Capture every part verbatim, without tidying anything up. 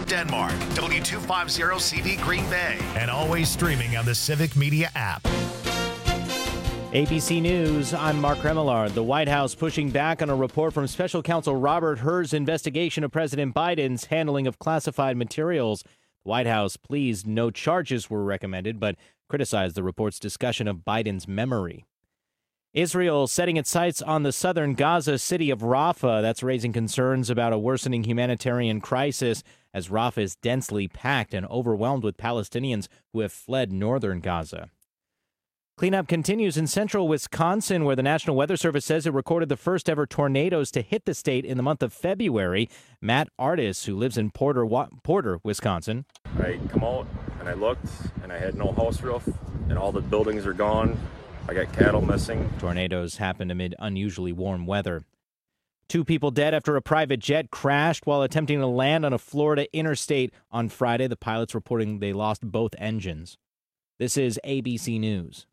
Denmark, W two fifty C V Green Bay, and always streaming on the Civic Media app. A B C News, I'm Mark Remillard. The White House pushing back on a report from Special Counsel Robert Hur's investigation of President Biden's handling of classified materials. The White House pleased no charges were recommended, but criticized the report's discussion of Biden's memory. Israel setting its sights on the southern Gaza city of Rafah. That's raising concerns about a worsening humanitarian crisis as Rafah is densely packed and overwhelmed with Palestinians who have fled northern Gaza. Cleanup continues in central Wisconsin, where the National Weather Service says it recorded the first ever tornadoes to hit the state in the month of February. Matt Artis, who lives in Porter, Porter, Wisconsin. I come out and I looked and I had no house roof and all the buildings are gone. I got cattle missing. Tornadoes happened amid unusually warm weather. Two people dead after a private jet crashed while attempting to land on a Florida interstate on Friday. The pilots reporting they lost both engines. This is A B C News.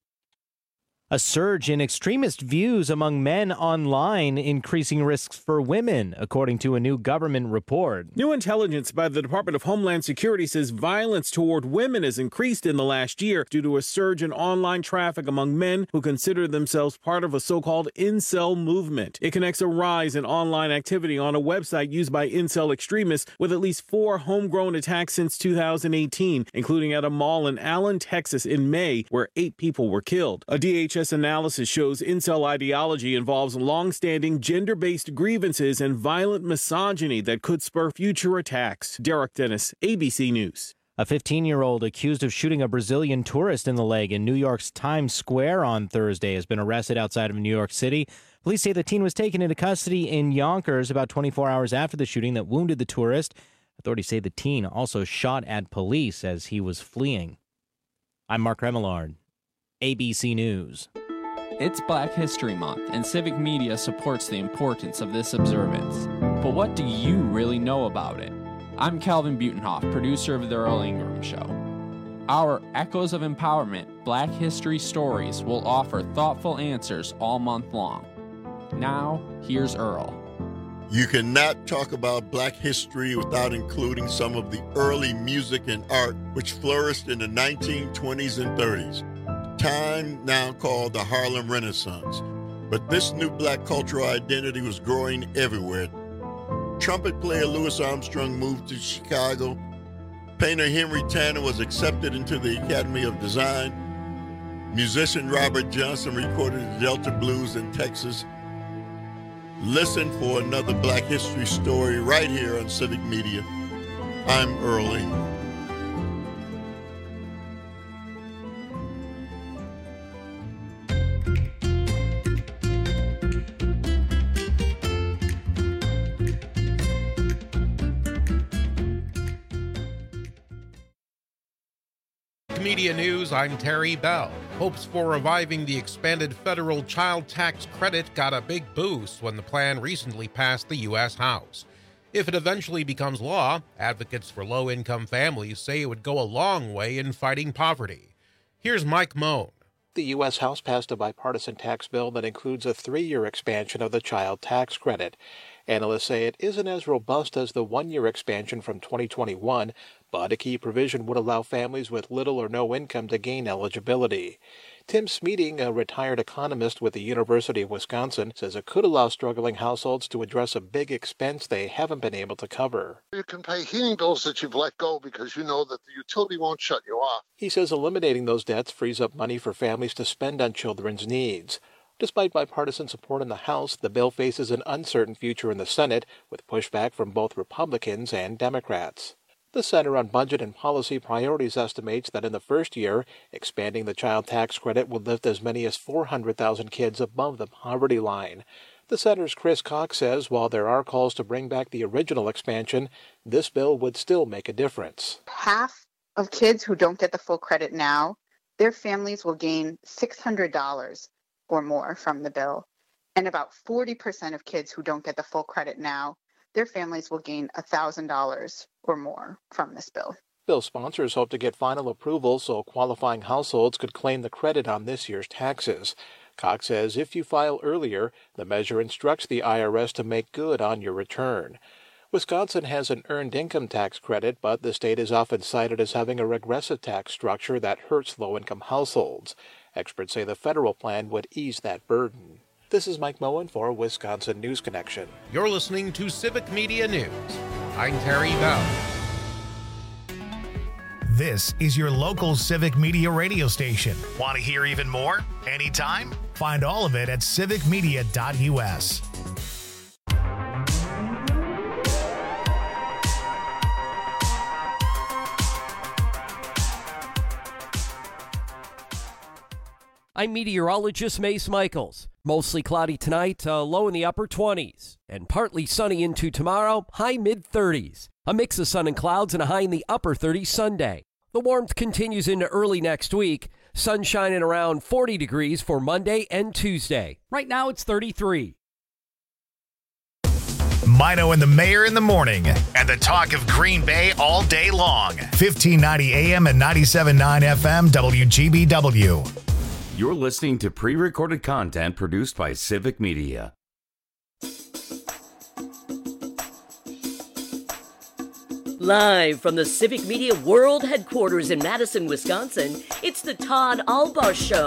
A surge in extremist views among men online, increasing risks for women, according to a new government report. New intelligence by the Department of Homeland Security says violence toward women has increased in the last year due to a surge in online traffic among men who consider themselves part of a so-called incel movement. It connects a rise in online activity on a website used by incel extremists with at least four homegrown attacks since two thousand eighteen, including at a mall in Allen, Texas in May, where eight people were killed. A D H S analysis shows incel ideology involves long-standing gender-based grievances and violent misogyny that could spur future attacks. Derek Dennis, A B C News. A fifteen-year-old accused of shooting a Brazilian tourist in the leg in New York's Times Square on Thursday has been arrested outside of New York City. Police say the teen was taken into custody in Yonkers about twenty-four hours after the shooting that wounded the tourist. Authorities say the teen also shot at police as he was fleeing. I'm Mark Remillard, A B C News. It's Black History Month, and Civic Media supports the importance of this observance. But what do you really know about it? I'm Calvin Butenhoff, producer of The Earl Ingram Show. Our Echoes of Empowerment Black History Stories will offer thoughtful answers all month long. Now, here's Earl. You cannot talk about Black history without including some of the early music and art which flourished in the nineteen twenties and thirties. Time now called the Harlem Renaissance, but this new black cultural identity was growing everywhere. Trumpet player Louis Armstrong moved to Chicago. Painter Henry Tanner was accepted into the Academy of Design. Musician Robert Johnson recorded the Delta Blues in Texas. Listen for another Black history story right here on Civic Media. I'm Earl Ingram. Media News, I'm Terry Bell. Hopes for reviving the expanded federal child tax credit got a big boost when the plan recently passed the U S House. If it eventually becomes law, advocates for low-income families say it would go a long way in fighting poverty. Here's Mike Moan. The U S House passed a bipartisan tax bill that includes a three-year expansion of the child tax credit. Analysts say it isn't as robust as the one-year expansion from twenty twenty-one, but a key provision would allow families with little or no income to gain eligibility. Tim Smeating, a retired economist with the University of Wisconsin, says it could allow struggling households to address a big expense they haven't been able to cover. You can pay heating bills that you've let go because you know that the utility won't shut you off. He says eliminating those debts frees up money for families to spend on children's needs. Despite bipartisan support in the House, the bill faces an uncertain future in the Senate, with pushback from both Republicans and Democrats. The Center on Budget and Policy Priorities estimates that in the first year, expanding the child tax credit would lift as many as four hundred thousand kids above the poverty line. The center's Chris Cox says while there are calls to bring back the original expansion, this bill would still make a difference. Half of kids who don't get the full credit now, their families will gain six hundred dollars or more from the bill. And about forty percent of kids who don't get the full credit now, their families will gain one thousand dollars or more from this bill. Bill sponsors hope to get final approval so qualifying households could claim the credit on this year's taxes. Cox says if you file earlier, the measure instructs the I R S to make good on your return. Wisconsin has an earned income tax credit, but the state is often cited as having a regressive tax structure that hurts low-income households. Experts say the federal plan would ease that burden. This is Mike Moen for Wisconsin News Connection. You're listening to Civic Media News. I'm Terry Bell. This is your local Civic Media radio station. Want to hear even more? Anytime? Find all of it at civic media dot u s. I'm meteorologist Mace Michaels. Mostly cloudy tonight, uh, low in the upper twenties, and partly sunny into tomorrow, high mid-thirties. A mix of sun and clouds and a high in the upper thirties Sunday. The warmth continues into early next week. Sunshine at around forty degrees for Monday and Tuesday. Right now it's thirty-three. Mino and the Mayor in the morning, and the talk of Green Bay all day long. fifteen ninety A M and ninety-seven point nine F M W G B W. You're listening to pre-recorded content produced by Civic Media. Live from the Civic Media World Headquarters in Madison, Wisconsin, it's the Todd Albaugh Show.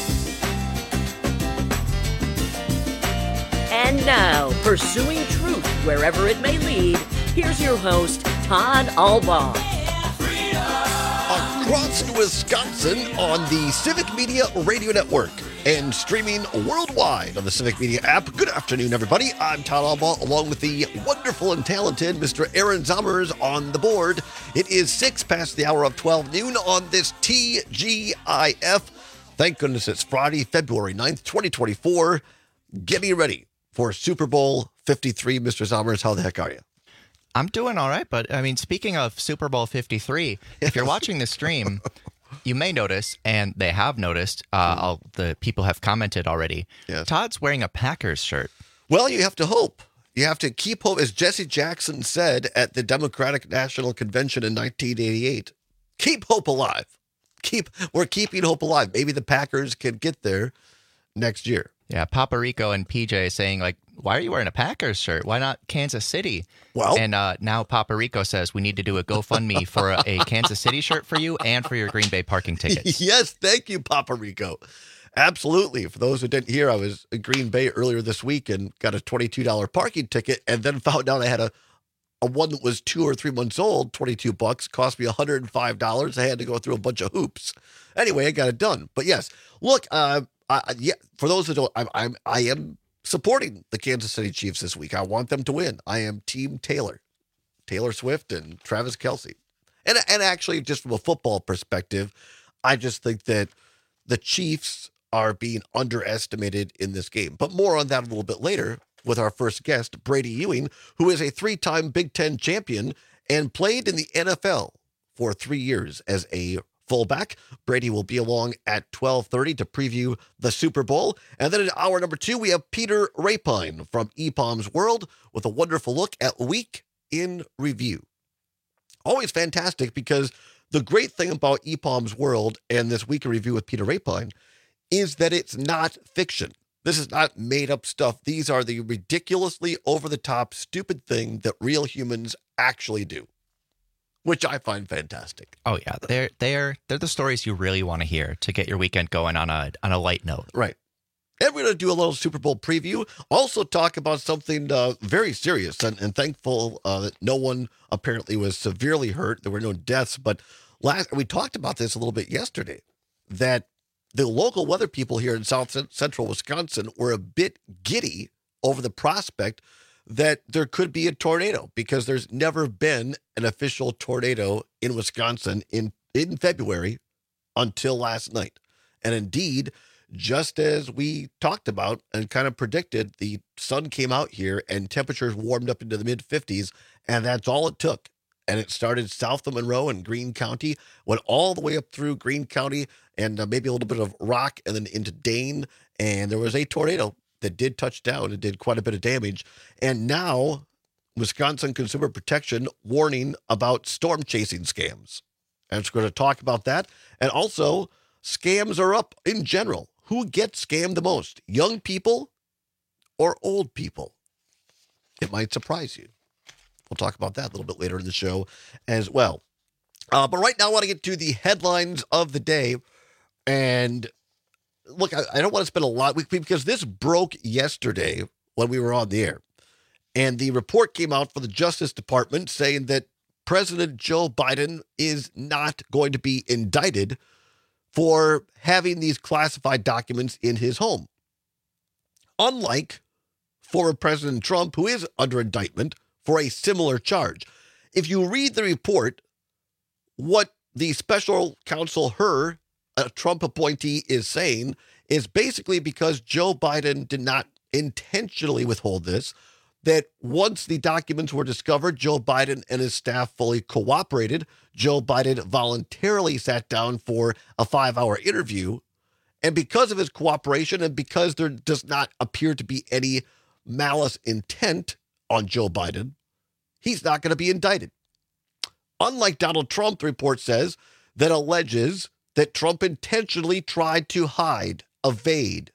And now, pursuing truth wherever it may lead, here's your host, Todd Albaugh. Across Wisconsin on the Civic Media Radio Network and streaming worldwide on the Civic Media app. Good afternoon, everybody. I'm Todd Albaugh, along with the wonderful and talented Mister Aaron Zommers on the board. It is six past the hour of twelve noon on this T G I F. Thank goodness it's Friday, February ninth, twenty twenty-four. Getting ready for Super Bowl fifty-three. Mister Zommers, how the heck are you? I'm doing all right, but I mean, speaking of Super Bowl fifty-three, if you're watching the stream, you may notice, and they have noticed, uh, I'll, the people have commented already, yes. Todd's wearing a Packers shirt. Well, you have to hope. You have to keep hope, as Jesse Jackson said at the Democratic National Convention in nineteen eighty-eight. Keep hope alive. Keep We're keeping hope alive. Maybe the Packers can get there next year. Yeah, Papa Rico and P J saying, like, why are you wearing a Packers shirt? Why not Kansas City? Well, and uh, now Papa Rico says we need to do a GoFundMe for a, a Kansas City shirt for you and for your Green Bay parking tickets. Yes, thank you, Papa Rico. Absolutely. For those who didn't hear, I was in Green Bay earlier this week and got a twenty-two dollars parking ticket, and then found out I had a, a one that was two or three months old, twenty-two bucks, cost me one hundred five dollars. I had to go through a bunch of hoops. Anyway, I got it done. But yes, look, uh, I, yeah, for those who don't, I'm, I'm, I am supporting the Kansas City Chiefs this week. I want them to win. I am Team Taylor, Taylor Swift and Travis Kelce. And, and actually, just from a football perspective, I just think that the Chiefs are being underestimated in this game. But more on that a little bit later with our first guest, Brady Ewing, who is a three-time Big Ten champion and played in the N F L for three years as a fullback. Brady will be along at twelve thirty to preview the Super Bowl. And then in hour number two, we have Peter Rapine from E P O M's World with a wonderful look at Week in Review. Always fantastic, because the great thing about E P O M's World and this Week in Review with Peter Rapine is that it's not fiction. This is not made up stuff. These are the ridiculously over-the-top, stupid thing that real humans actually do, which I find fantastic. Oh yeah, they're they're they're the stories you really want to hear to get your weekend going on a on a light note. Right. And we're going to do a little Super Bowl preview. Also talk about something uh, very serious, and, and thankful uh, that no one apparently was severely hurt. There were no deaths, but last we talked about this a little bit yesterday, that the local weather people here in South Central Wisconsin were a bit giddy over the prospect that there could be a tornado, because there's never been an official tornado in Wisconsin in, in February until last night. And indeed, just as we talked about and kind of predicted, the sun came out here and temperatures warmed up into the mid fifties, and that's all it took. And it started south of Monroe and Greene County, went all the way up through Greene County and uh, maybe a little bit of Rock, and then into Dane. And there was a tornado that did touch down and did quite a bit of damage. And now Wisconsin Consumer Protection warning about storm chasing scams. And it's going to talk about that. And also, scams are up in general. Who gets scammed the most? Young people or old people? It might surprise you. We'll talk about that a little bit later in the show as well. Uh, but right now, I want to get to the headlines of the day. And look, I, I don't want to spend a lot, because this broke yesterday when we were on the air. And the report came out from the Justice Department saying that President Joe Biden is not going to be indicted for having these classified documents in his home. Unlike former President Trump, who is under indictment for a similar charge. If you read the report, what the special counsel Hur, a Trump appointee, is saying is basically because Joe Biden did not intentionally withhold this, that once the documents were discovered, Joe Biden and his staff fully cooperated. Joe Biden voluntarily sat down for a five-hour interview. And because of his cooperation and because there does not appear to be any malice intent on Joe Biden, he's not going to be indicted. Unlike Donald Trump, the report says, that alleges that Trump intentionally tried to hide, evade,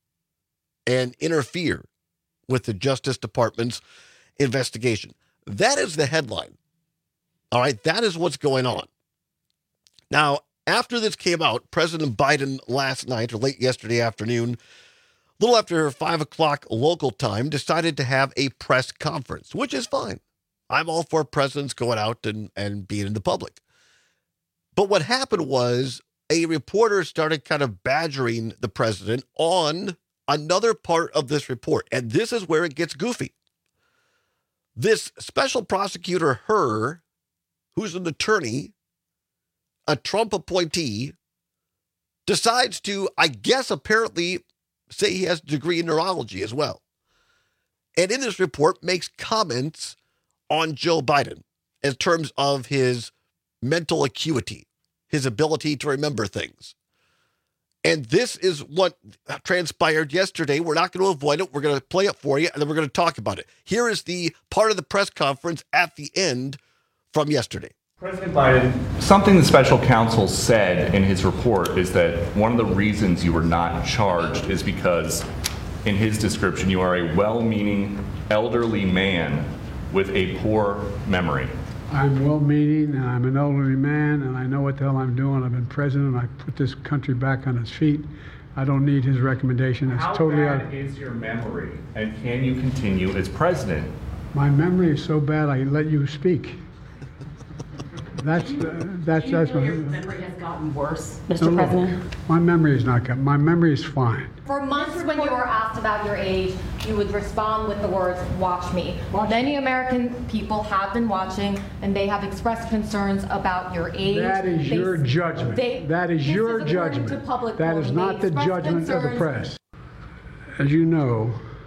and interfere with the Justice Department's investigation. That is the headline. All right, that is what's going on. Now, after this came out, President Biden last night, or late yesterday afternoon, a little after five o'clock local time, decided to have a press conference, which is fine. I'm all for presidents going out and, and being in the public. But what happened was a reporter started kind of badgering the president on another part of this report. And this is where it gets goofy. This special prosecutor, Hur, who's an attorney, a Trump appointee, decides to, I guess, apparently say he has a degree in neurology as well. And in this report makes comments on Joe Biden in terms of his mental acuity, his ability to remember things. And this is what transpired yesterday. We're not going to avoid it. We're going to play it for you, and then we're going to talk about it. Here is the part of the press conference at the end from yesterday. President Biden, something the special counsel said in his report is that one of the reasons you were not charged is because, in his description, you are a well-meaning elderly man with a poor memory. I'm well-meaning, and I'm an elderly man, and I know what the hell I'm doing. I've been president. I put this country back on its feet. I don't need his recommendation. It's How totally bad out. is your memory, and can you continue as president? My memory is so bad, I let you speak. That's uh, that's that's my your memory has gotten worse, Mister No, no, President. my memory is not good. My memory is fine. For months, when you were asked about your age, you would respond with the words, watch me. Many American people have been watching, and they have expressed concerns about your age. That is They- your judgment. they- that is this your is according judgment. to public That is voting. not They the expressed judgment of the concerns- press. As you know,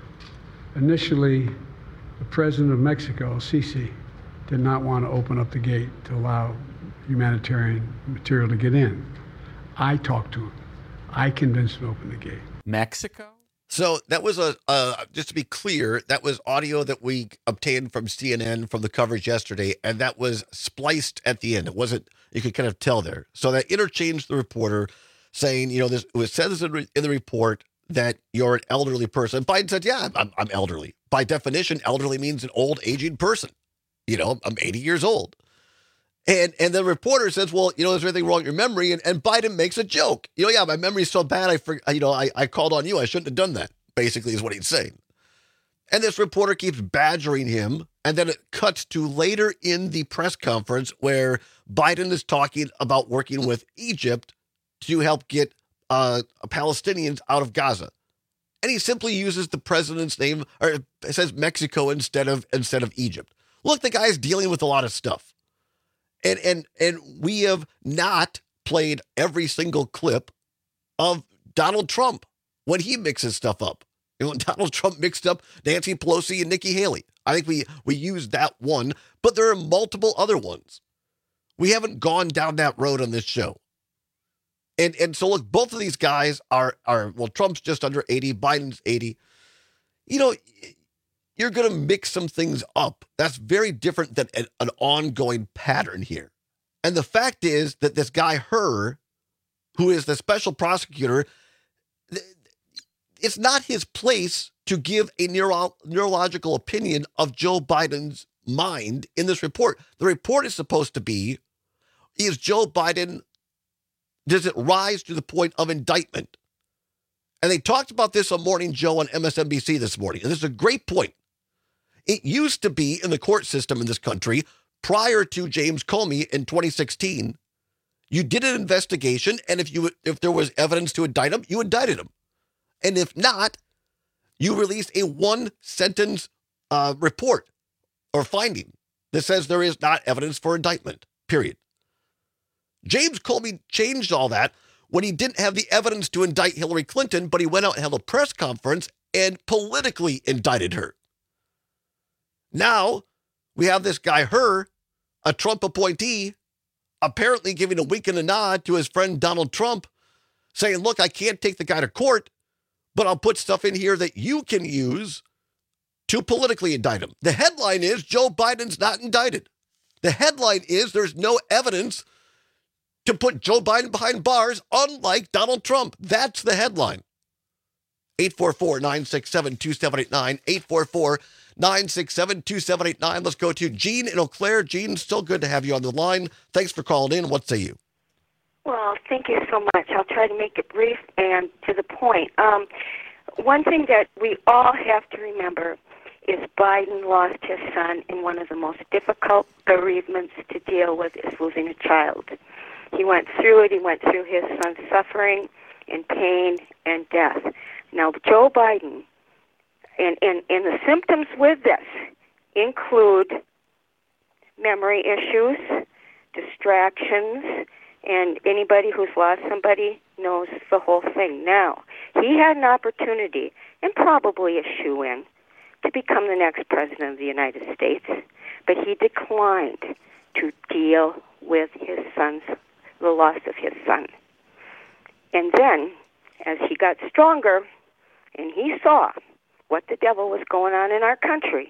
initially, the president of Mexico, Sisi, did not want to open up the gate to allow humanitarian material to get in. I talked to him. I convinced him to open the gate. Mexico? So that was a, uh, just to be clear, that was audio that we obtained from C N N from the coverage yesterday, and that was spliced at the end. It wasn't, you could kind of tell there. So that interchanged the reporter saying, you know, this, it was says in the report that you're an elderly person. Biden said, yeah, I'm, I'm elderly. By definition, elderly means an old, aging person. You know, I'm eighty years old. And and the reporter says, well, you know, is there anything wrong with your memory? And, and Biden makes a joke. You know, yeah, my memory is so bad, I for, you know, I, I called on you. I shouldn't have done that, basically, is what he's saying. And this reporter keeps badgering him. And then it cuts to later in the press conference where Biden is talking about working with Egypt to help get uh, Palestinians out of Gaza. And he simply uses the president's name, or it says Mexico instead of instead of Egypt. Look, the guy's dealing with a lot of stuff. And and and we have not played every single clip of Donald Trump when he mixes stuff up. You know, when Donald Trump mixed up Nancy Pelosi and Nikki Haley. I think we we used that one, but there are multiple other ones. We haven't gone down that road on this show. And and so look, both of these guys are are well, Trump's just under eighty, Biden's eighty. You know, you're going to mix some things up. That's very different than an, an ongoing pattern here. And the fact is that this guy, Hur, who is the special prosecutor, it's not his place to give a neuro- neurological opinion of Joe Biden's mind in this report. The report is supposed to be, is Joe Biden, does it rise to the point of indictment? And they talked about this on Morning Joe on M S N B C this morning. And this is a great point. It used to be in the court system in this country prior to James Comey in twenty sixteen. You did an investigation, and if you if there was evidence to indict him, you indicted him. And if not, you released a one-sentence uh, report or finding that says there is not evidence for indictment, period. James Comey changed all that when he didn't have the evidence to indict Hillary Clinton, but he went out and held a press conference and politically indicted her. Now, we have this guy, Hur, a Trump appointee, apparently giving a wink and a nod to his friend Donald Trump, saying, look, I can't take the guy to court, but I'll put stuff in here that you can use to politically indict him. The headline is Joe Biden's not indicted. The headline is there's no evidence to put Joe Biden behind bars, unlike Donald Trump. That's the headline. eight four four, nine six seven, two seven eight nine, eight four four, nine six seven, two seven eight nine. Let's go to Gene in Eau Claire. Gene, still good to have you on the line. Thanks for calling in. What say you? Well, thank you so much. I'll try to make it brief and to the point. Um, one thing that we all have to remember is Biden lost his son in one of the most difficult bereavements to deal with is losing a child. He went through it. He went through his son's suffering and pain and death. Now, Joe Biden, and, and, and the symptoms with this include memory issues, distractions, and anybody who's lost somebody knows the whole thing. Now, he had an opportunity, and probably a shoo-in, to become the next president of the United States, but he declined to deal with his son's, the loss of his son. And then, as he got stronger, and he saw what the devil was going on in our country,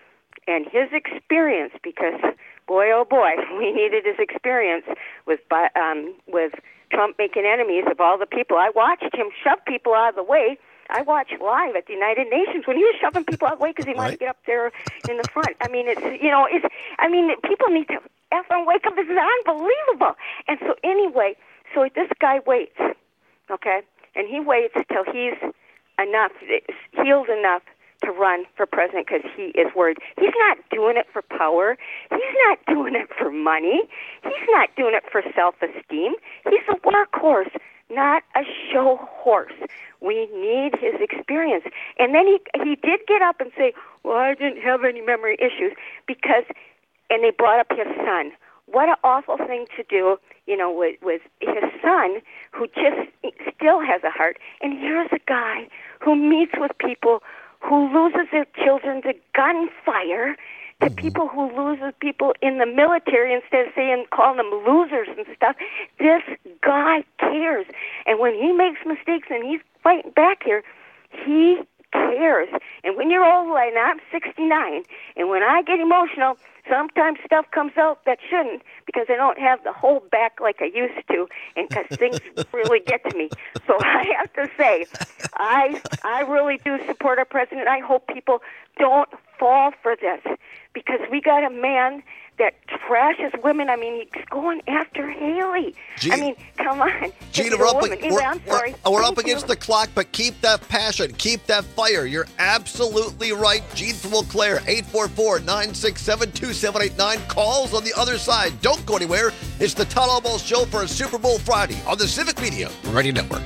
and his experience, because boy, oh boy, we needed his experience with um, with Trump making enemies of all the people. I watched him shove people out of the way. I watched live at the United Nations when he was shoving people out of the way because he wanted right. to get up there in the front. I mean, it's, you know, it's, I mean, people need to effing wake up. This is unbelievable. And so anyway, so this guy waits, okay? And he waits till he's enough, healed enough to run for president because he is worried. He's not doing it for power. He's not doing it for money. He's not doing it for self-esteem. He's a workhorse, not a show horse. We need his experience. And then he he did get up and say, well, I didn't have any memory issues because, and they brought up his son. What an awful thing to do, you know, with, with his son who just still has a heart. And here's a guy who meets with people who loses their children to gunfire, to people who loses people in the military instead of saying, calling them losers and stuff. This guy cares. And when he makes mistakes and he's fighting back here, he cares. And when you're old, like I'm sixty-nine, and when I get emotional, sometimes stuff comes out that shouldn't because I don't have the whole back like I used to, and because things really get to me. So I have to say, I I really do support our president. I hope people don't fall for this because we got a man that trashes women. I mean, he's going after Haley. Gene, I mean, come on. Gene, we're up, anyway, we're, I'm sorry. we're, we're Thank up against you. the clock, but keep that passion, keep that fire. You're absolutely right. Gene from Eau Claire, eight four four, nine six seven, two seven eight nine. Calls on the other side. Don't go anywhere. It's the Todd Albaugh Show for a Super Bowl Friday on the Civic Media Radio Network.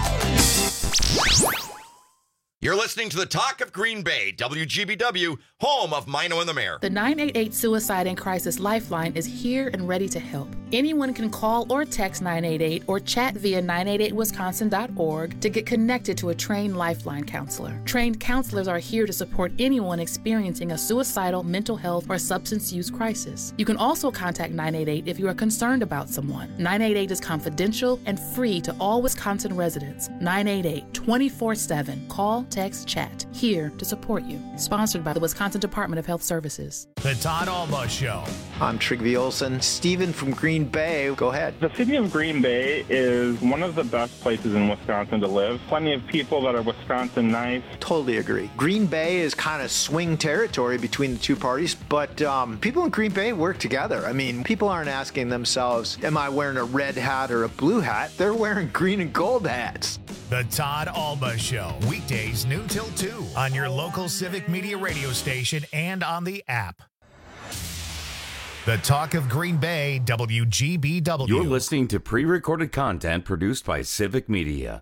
You're listening to the Talk of Green Bay, W G B W, home of Mino and the Mayor. The nine eight eight Suicide and Crisis Lifeline is here and ready to help. Anyone can call or text nine eight eight or chat via nine eight eight wisconsin dot org to get connected to a trained Lifeline counselor. Trained counselors are here to support anyone experiencing a suicidal, mental health, or substance use crisis. You can also contact nine eight eight if you are concerned about someone. nine eight eight is confidential and free to all Wisconsin residents. nine eight eight, twenty-four seven. Call, text, chat. Here to support you. Sponsored by the Wisconsin Department of Health Services. The Todd Albaugh Show. I'm Trigby Olson. Stephen from Green Green Bay. Go ahead. The city of Green Bay is one of the best places in Wisconsin to live. Plenty of people that are Wisconsin nice. Totally agree. Green Bay is kind of swing territory between the two parties, but um, people in Green Bay work together. I mean, people aren't asking themselves, am I wearing a red hat or a blue hat? They're wearing green and gold hats. The Todd Alba Show, weekdays noon till two on your local Civic Media radio station and on the app. The Talk of Green Bay, W G B W. You're listening to pre-recorded content produced by Civic Media.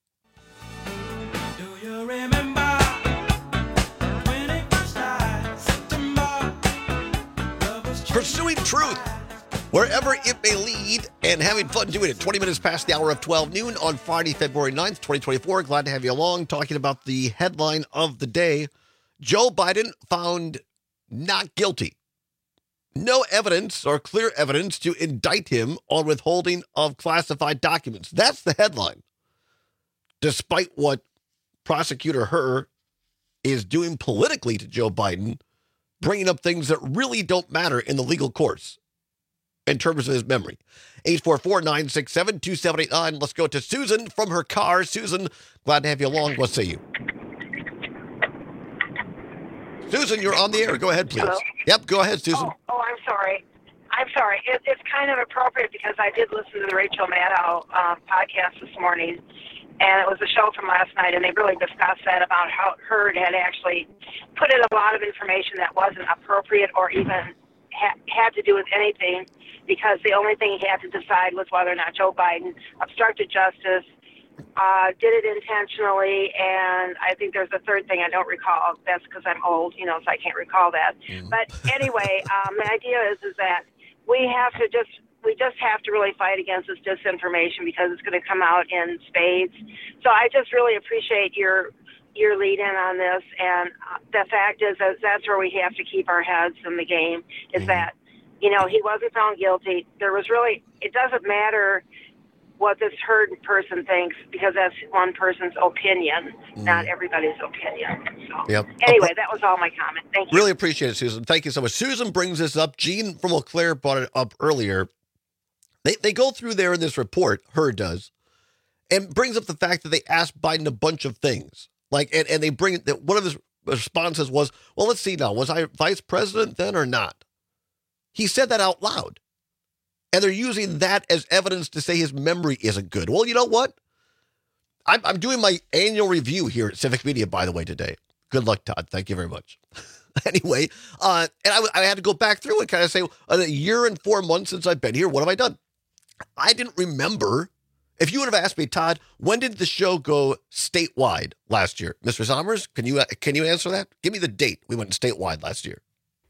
Pursuing truth, wherever it may lead, and having fun doing it. twenty minutes past the hour of twelve noon on Friday, February ninth, twenty twenty-four. Glad to have you along, talking about the headline of the day. Joe Biden found not guilty. No evidence or clear evidence to indict him on withholding of classified documents. That's the headline. Despite what Prosecutor Hur is doing politically to Joe Biden, bringing up things that really don't matter in the legal course in terms of his memory. eight four four, nine six seven, two seven eight nine. Let's go to Susan from her car. Susan, glad to have you along. What say you? Susan, you're on the air. Go ahead, please. Hello? Yep, go ahead, Susan. Oh, oh I'm sorry. I'm sorry. It, it's kind of appropriate because I did listen to the Rachel Maddow uh, podcast this morning, and it was a show from last night, and they really discussed that about how Hurd had actually put in a lot of information that wasn't appropriate or even ha- had to do with anything, because the only thing he had to decide was whether or not Joe Biden obstructed justice, uh, did it intentionally, and I think there's a third thing I don't recall. That's because I'm old, you know, so I can't recall that. Mm. But anyway, um, the idea is is that we have to just we just have to really fight against this disinformation, because it's going to come out in spades. So I just really appreciate your your lead in on this, and the fact is that that's where we have to keep our heads in the game. Is mm. that you know he wasn't found guilty. There was really it doesn't matter what this Hurd person thinks, because that's one person's opinion, mm. not everybody's opinion. So yep. Anyway, that was all my comment. Thank you. Really appreciate it, Susan. Thank you so much. Susan brings this up. Gene from Eau Claire brought it up earlier. They they go through there in this report, Hurd does, and brings up the fact that they asked Biden a bunch of things. Like, and, and they bring that one of his responses was, well, let's see now, was I vice president then or not? He said that out loud. And they're using that as evidence to say his memory isn't good. Well, you know what? I'm, I'm doing my annual review here at Civic Media, by the way, today. Good luck, Todd. Thank you very much. Anyway, uh, and I, I had to go back through and kind of say, a year and four months since I've been here, what have I done? I didn't remember. If you would have asked me, Todd, when did the show go statewide last year? Mister Sommers, can you can you answer that? Give me the date we went statewide last year.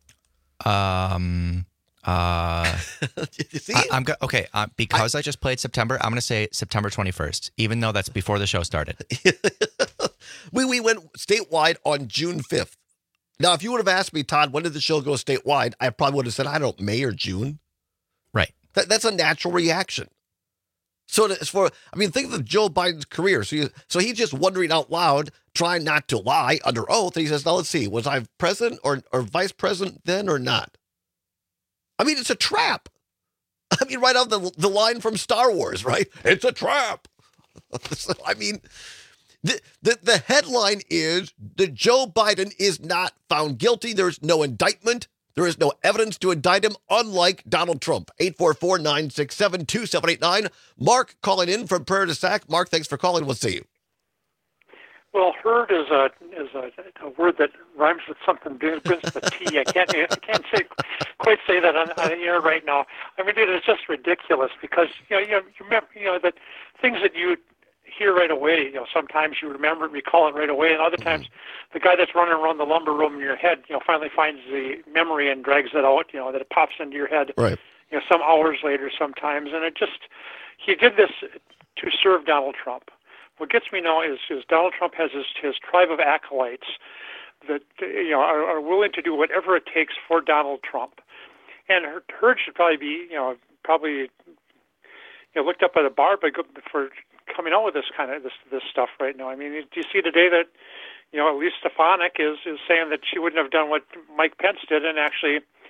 Um... Uh, See? I, I'm go- okay. Uh, because I, I just played September, I'm going to say September twenty-first, even though that's before the show started. we we went statewide on June fifth. Now, if you would have asked me, Todd, when did the show go statewide? I probably would have said, I don't know, May or June. Right. That, that's a natural reaction. So as for, I mean, think of Joe Biden's career. So, you, so he's just wondering out loud, trying not to lie under oath. And he says, now let's see, was I president or, or vice president then or not? I mean, it's a trap. I mean, right out the the line from Star Wars, right? It's a trap. So, I mean, the, the the headline is that Joe Biden is not found guilty. There's no indictment. There is no evidence to indict him, unlike Donald Trump. eight four four, nine six seven, two seven eight nine. Mark calling in from Prairie du Sac. Mark, thanks for calling. We'll see you. Well, Hurd is a is a, a word that rhymes with something begins with a T. I can't I can't say quite say that on, on the air right now. I mean, it is just ridiculous, because you know you, know, you remember you know that things that you hear right away. You know, sometimes you remember and recall it right away, and other times the guy that's running around the lumber room in your head, you know, finally finds the memory and drags it out. You know, that it pops into your head. Right. You know, some hours later, sometimes, and it just he did this to serve Donald Trump. What gets me now is, is Donald Trump has his, his tribe of acolytes that you know are, are willing to do whatever it takes for Donald Trump, and Hurd should probably be you know probably you know looked up at a bar by for coming out with this kind of this this stuff right now. I mean, do you see today that you know Elise Stefanik is is saying that she wouldn't have done what Mike Pence did and actually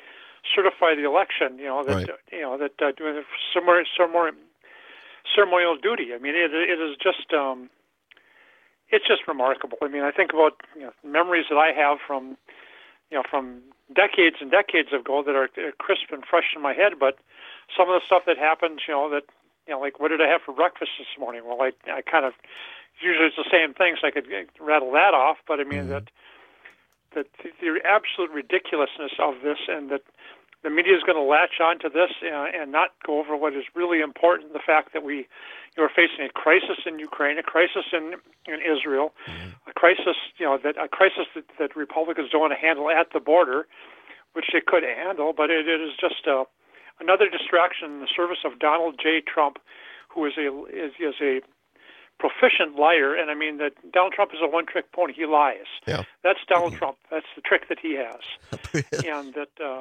certify the election. You know that Right. you know that uh, doing similar similar ceremonial duty. I mean, it it is just um, it's just remarkable. I mean, I think about you know, memories that I have from you know from decades and decades ago that are crisp and fresh in my head. But some of the stuff that happens, you know, that you know, like what did I have for breakfast this morning? Well, I I kind of usually it's the same thing, so I could rattle that off. But I mean mm-hmm. that that the absolute ridiculousness of this, and that the media is going to latch onto this uh, and not go over what is really important: the fact that we you know, are facing a crisis in Ukraine, a crisis in in Israel, mm-hmm. a crisis you know that a crisis that, that Republicans don't want to handle at the border, which they could handle, but it, it is just a another distraction in the service of Donald J. Trump, who is a is, is a proficient liar. And I mean that Donald Trump is a one-trick pony. He lies. Yeah. That's Donald mm-hmm. Trump. That's the trick that he has. and that. Uh,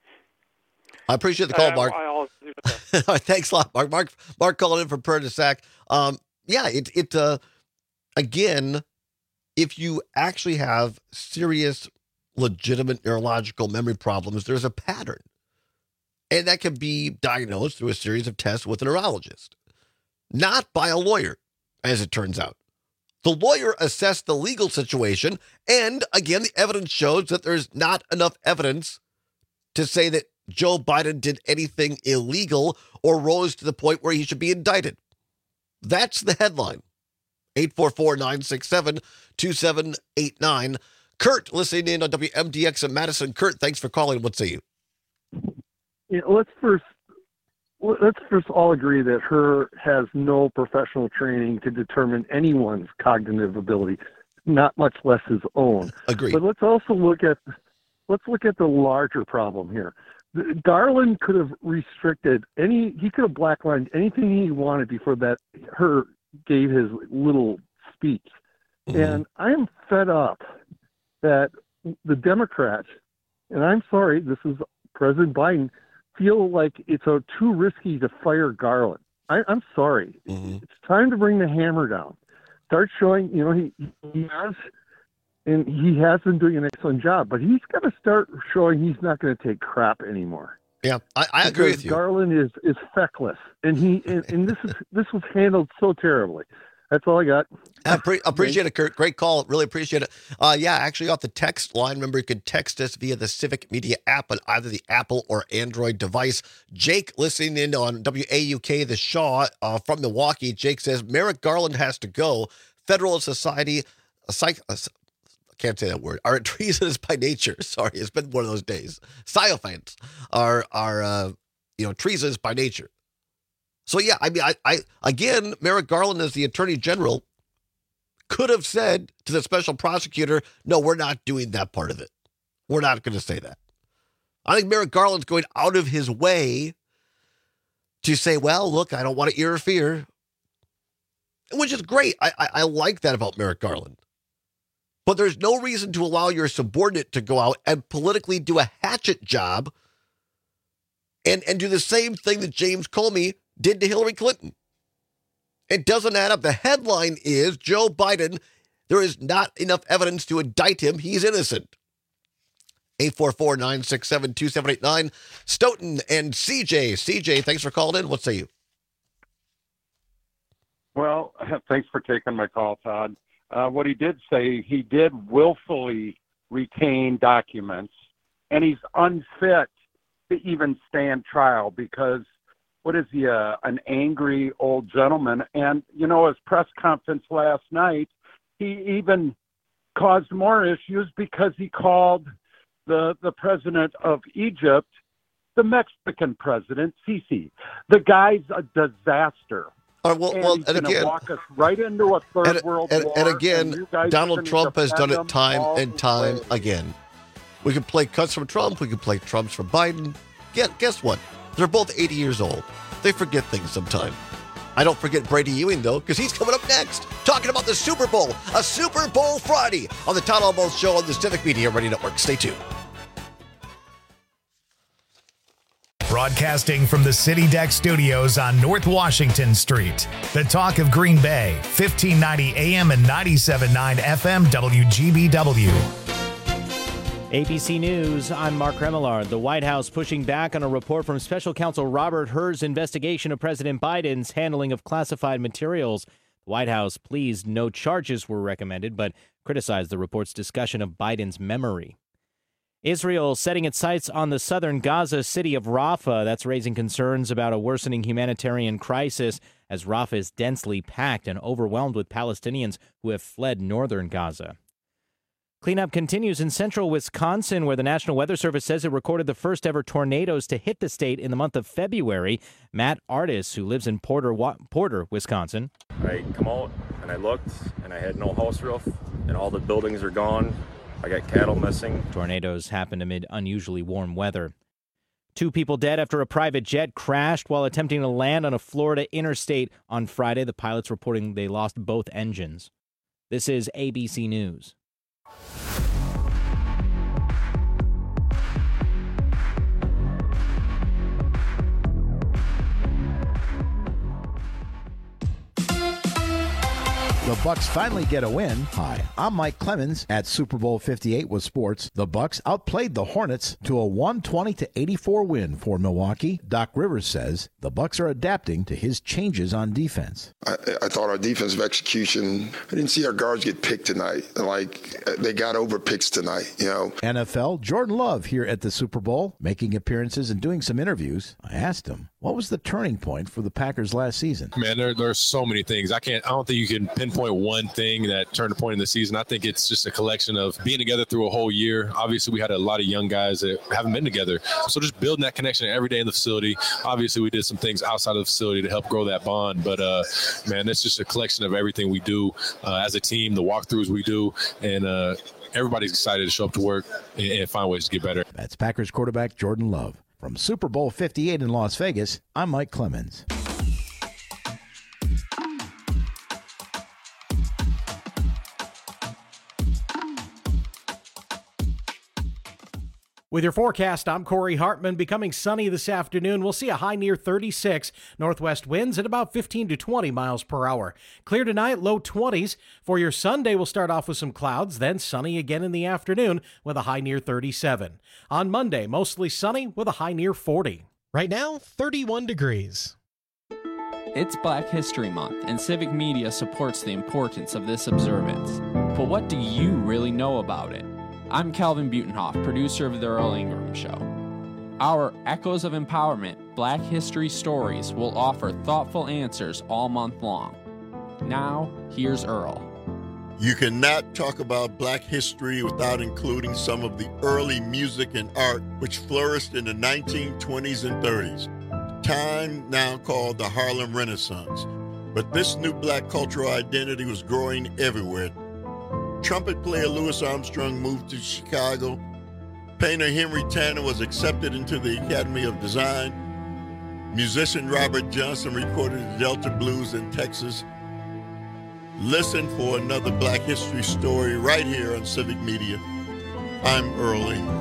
I appreciate the call, I, Mark. I, I'll leave it there. Thanks a lot, Mark. Mark, Mark calling in from Pernisac. Um, yeah, it it uh, again, if you actually have serious, legitimate neurological memory problems, there's a pattern. And that can be diagnosed through a series of tests with a neurologist, not by a lawyer, as it turns out. The lawyer assessed the legal situation, and again, the evidence shows that there's not enough evidence to say that Joe Biden did anything illegal or rose to the point where he should be indicted. That's the headline. eight four four, nine six seven, two seven eight nine. Kurt, listening in on W M D X in Madison. Kurt, thanks for calling. What say you? Yeah, let's first let's first all agree that Her has no professional training to determine anyone's cognitive ability, not much less his own. Agreed. But let's also look at let's look at the larger problem here. Garland could have restricted any, he could have blacklined anything he wanted before that Her gave his little speech. Mm-hmm. And I am fed up that the Democrats, and I'm sorry, this is President Biden, feel like it's uh, too risky to fire Garland. I, I'm sorry. Mm-hmm. It's time to bring the hammer down. Start showing, you know, he, he has, and he has been doing an excellent job, but he's got to start showing he's not going to take crap anymore. Yeah, I, I agree with you. Garland is, is feckless, and he and, and this is this was handled so terribly. That's all I got. I pre- appreciate it, Kurt. Great call. Really appreciate it. Uh, yeah, actually, off the text line, remember, you could text us via the Civic Media app on either the Apple or Android device. Jake, listening in on W A U K, The Shaw uh, from Milwaukee. Jake says, Merrick Garland has to go. Federalist Society, a psych- a, I can't say that word, are treasonous by nature. Sorry, it's been one of those days. Sycophants are, are uh, you know, treasonous by nature. So, yeah, I mean, I, I again, Merrick Garland as the Attorney General could have said to the special prosecutor, no, we're not doing that part of it. We're not going to say that. I think Merrick Garland's going out of his way to say, well, look, I don't want to interfere, which is great. I, I, I like that about Merrick Garland. But there's no reason to allow your subordinate to go out and politically do a hatchet job and, and do the same thing that James Comey did to Hillary Clinton. It doesn't add up. The headline is Joe Biden, there is not enough evidence to indict him. He's innocent. eight four four, nine six seven, two seven eight nine. Stoughton and C J. C J, thanks for calling in. What say you? Well, thanks for taking my call, Todd. Uh, what he did say, he did willfully retain documents, and he's unfit to even stand trial because what is he, uh, an angry old gentleman? And, you know, his press conference last night, he even caused more issues because he called the the president of Egypt the Mexican president, Sisi. The guy's a disaster. All right, well, and well, he's and again, walk us right into a third and, world and, war. And again, and you guys Donald Trump has done it time all and time way. again. We can play cuts from Trump. We can play Trumps from Biden. Guess, guess what? They're both eighty years old. They forget things sometime. I don't forget Brady Ewing, though, because he's coming up next, talking about the Super Bowl, a Super Bowl Friday on the Todd Almost Show on the Civic Media Radio Network. Stay tuned. Broadcasting from the City Deck Studios on North Washington Street. The Talk of Green Bay, fifteen ninety A M and ninety-seven point nine F M W G B W. A B C News, I'm Mark Remillard. The White House pushing back on a report from Special Counsel Robert Hur's investigation of President Biden's handling of classified materials. The White House pleased no charges were recommended, but criticized the report's discussion of Biden's memory. Israel setting its sights on the southern Gaza city of Rafah. That's raising concerns about a worsening humanitarian crisis as Rafah is densely packed and overwhelmed with Palestinians who have fled northern Gaza. Cleanup continues in central Wisconsin, where the National Weather Service says it recorded the first ever tornadoes to hit the state in the month of February. Matt Artis, who lives in Porter, Porter, Wisconsin. I come out and I looked and I had no house roof and all the buildings are gone. I got cattle missing. Tornadoes happened amid unusually warm weather. Two people dead after a private jet crashed while attempting to land on a Florida interstate on Friday. The pilots reporting they lost both engines. This is A B C News. The Bucs finally get a win. Hi, I'm Mike Clemens at Super Bowl fifty-eight with sports. The Bucs outplayed the Hornets to a one twenty to eighty-four win for Milwaukee. Doc Rivers says the Bucs are adapting to his changes on defense. I, I thought our defensive execution, I didn't see our guards get picked tonight. Like, they got over picks tonight, you know. N F L, Jordan Love here at the Super Bowl, making appearances and doing some interviews. I asked him, what was the turning point for the Packers last season? Man, there, there's so many things. I can't, I don't think you can pinpoint one thing that turned a point in the season. I think it's just a collection of being together through a whole year. Obviously, we had a lot of young guys that haven't been together. So just building that connection every day in the facility. Obviously, we did some things outside of the facility to help grow that bond. But, uh, man, it's just a collection of everything we do uh, as a team, the walkthroughs we do, and uh, everybody's excited to show up to work and, and find ways to get better. That's Packers quarterback Jordan Love. From Super Bowl fifty-eight in Las Vegas, I'm Mike Clemens. With your forecast, I'm Corey Hartman. Becoming sunny this afternoon. We'll see a high near thirty-six. Northwest winds at about fifteen to twenty miles per hour. Clear tonight, low twenties. For your Sunday, we'll start off with some clouds, then sunny again in the afternoon with a high near thirty-seven. On Monday, mostly sunny with a high near forty. Right now, thirty-one degrees. It's Black History Month, and Civic Media supports the importance of this observance. But what do you really know about it? I'm Calvin Butenhoff, producer of The Earl Ingram Show. Our Echoes of Empowerment Black History Stories will offer thoughtful answers all month long. Now, here's Earl. You cannot talk about Black history without including some of the early music and art which flourished in the nineteen twenties and thirties, time now called the Harlem Renaissance. But this new Black cultural identity was growing everywhere. Trumpet player Louis Armstrong moved to Chicago. Painter Henry Tanner was accepted into the Academy of Design. Musician Robert Johnson recorded the Delta Blues in Texas. Listen for another Black history story right here on Civic Media. I'm Earl Ingram.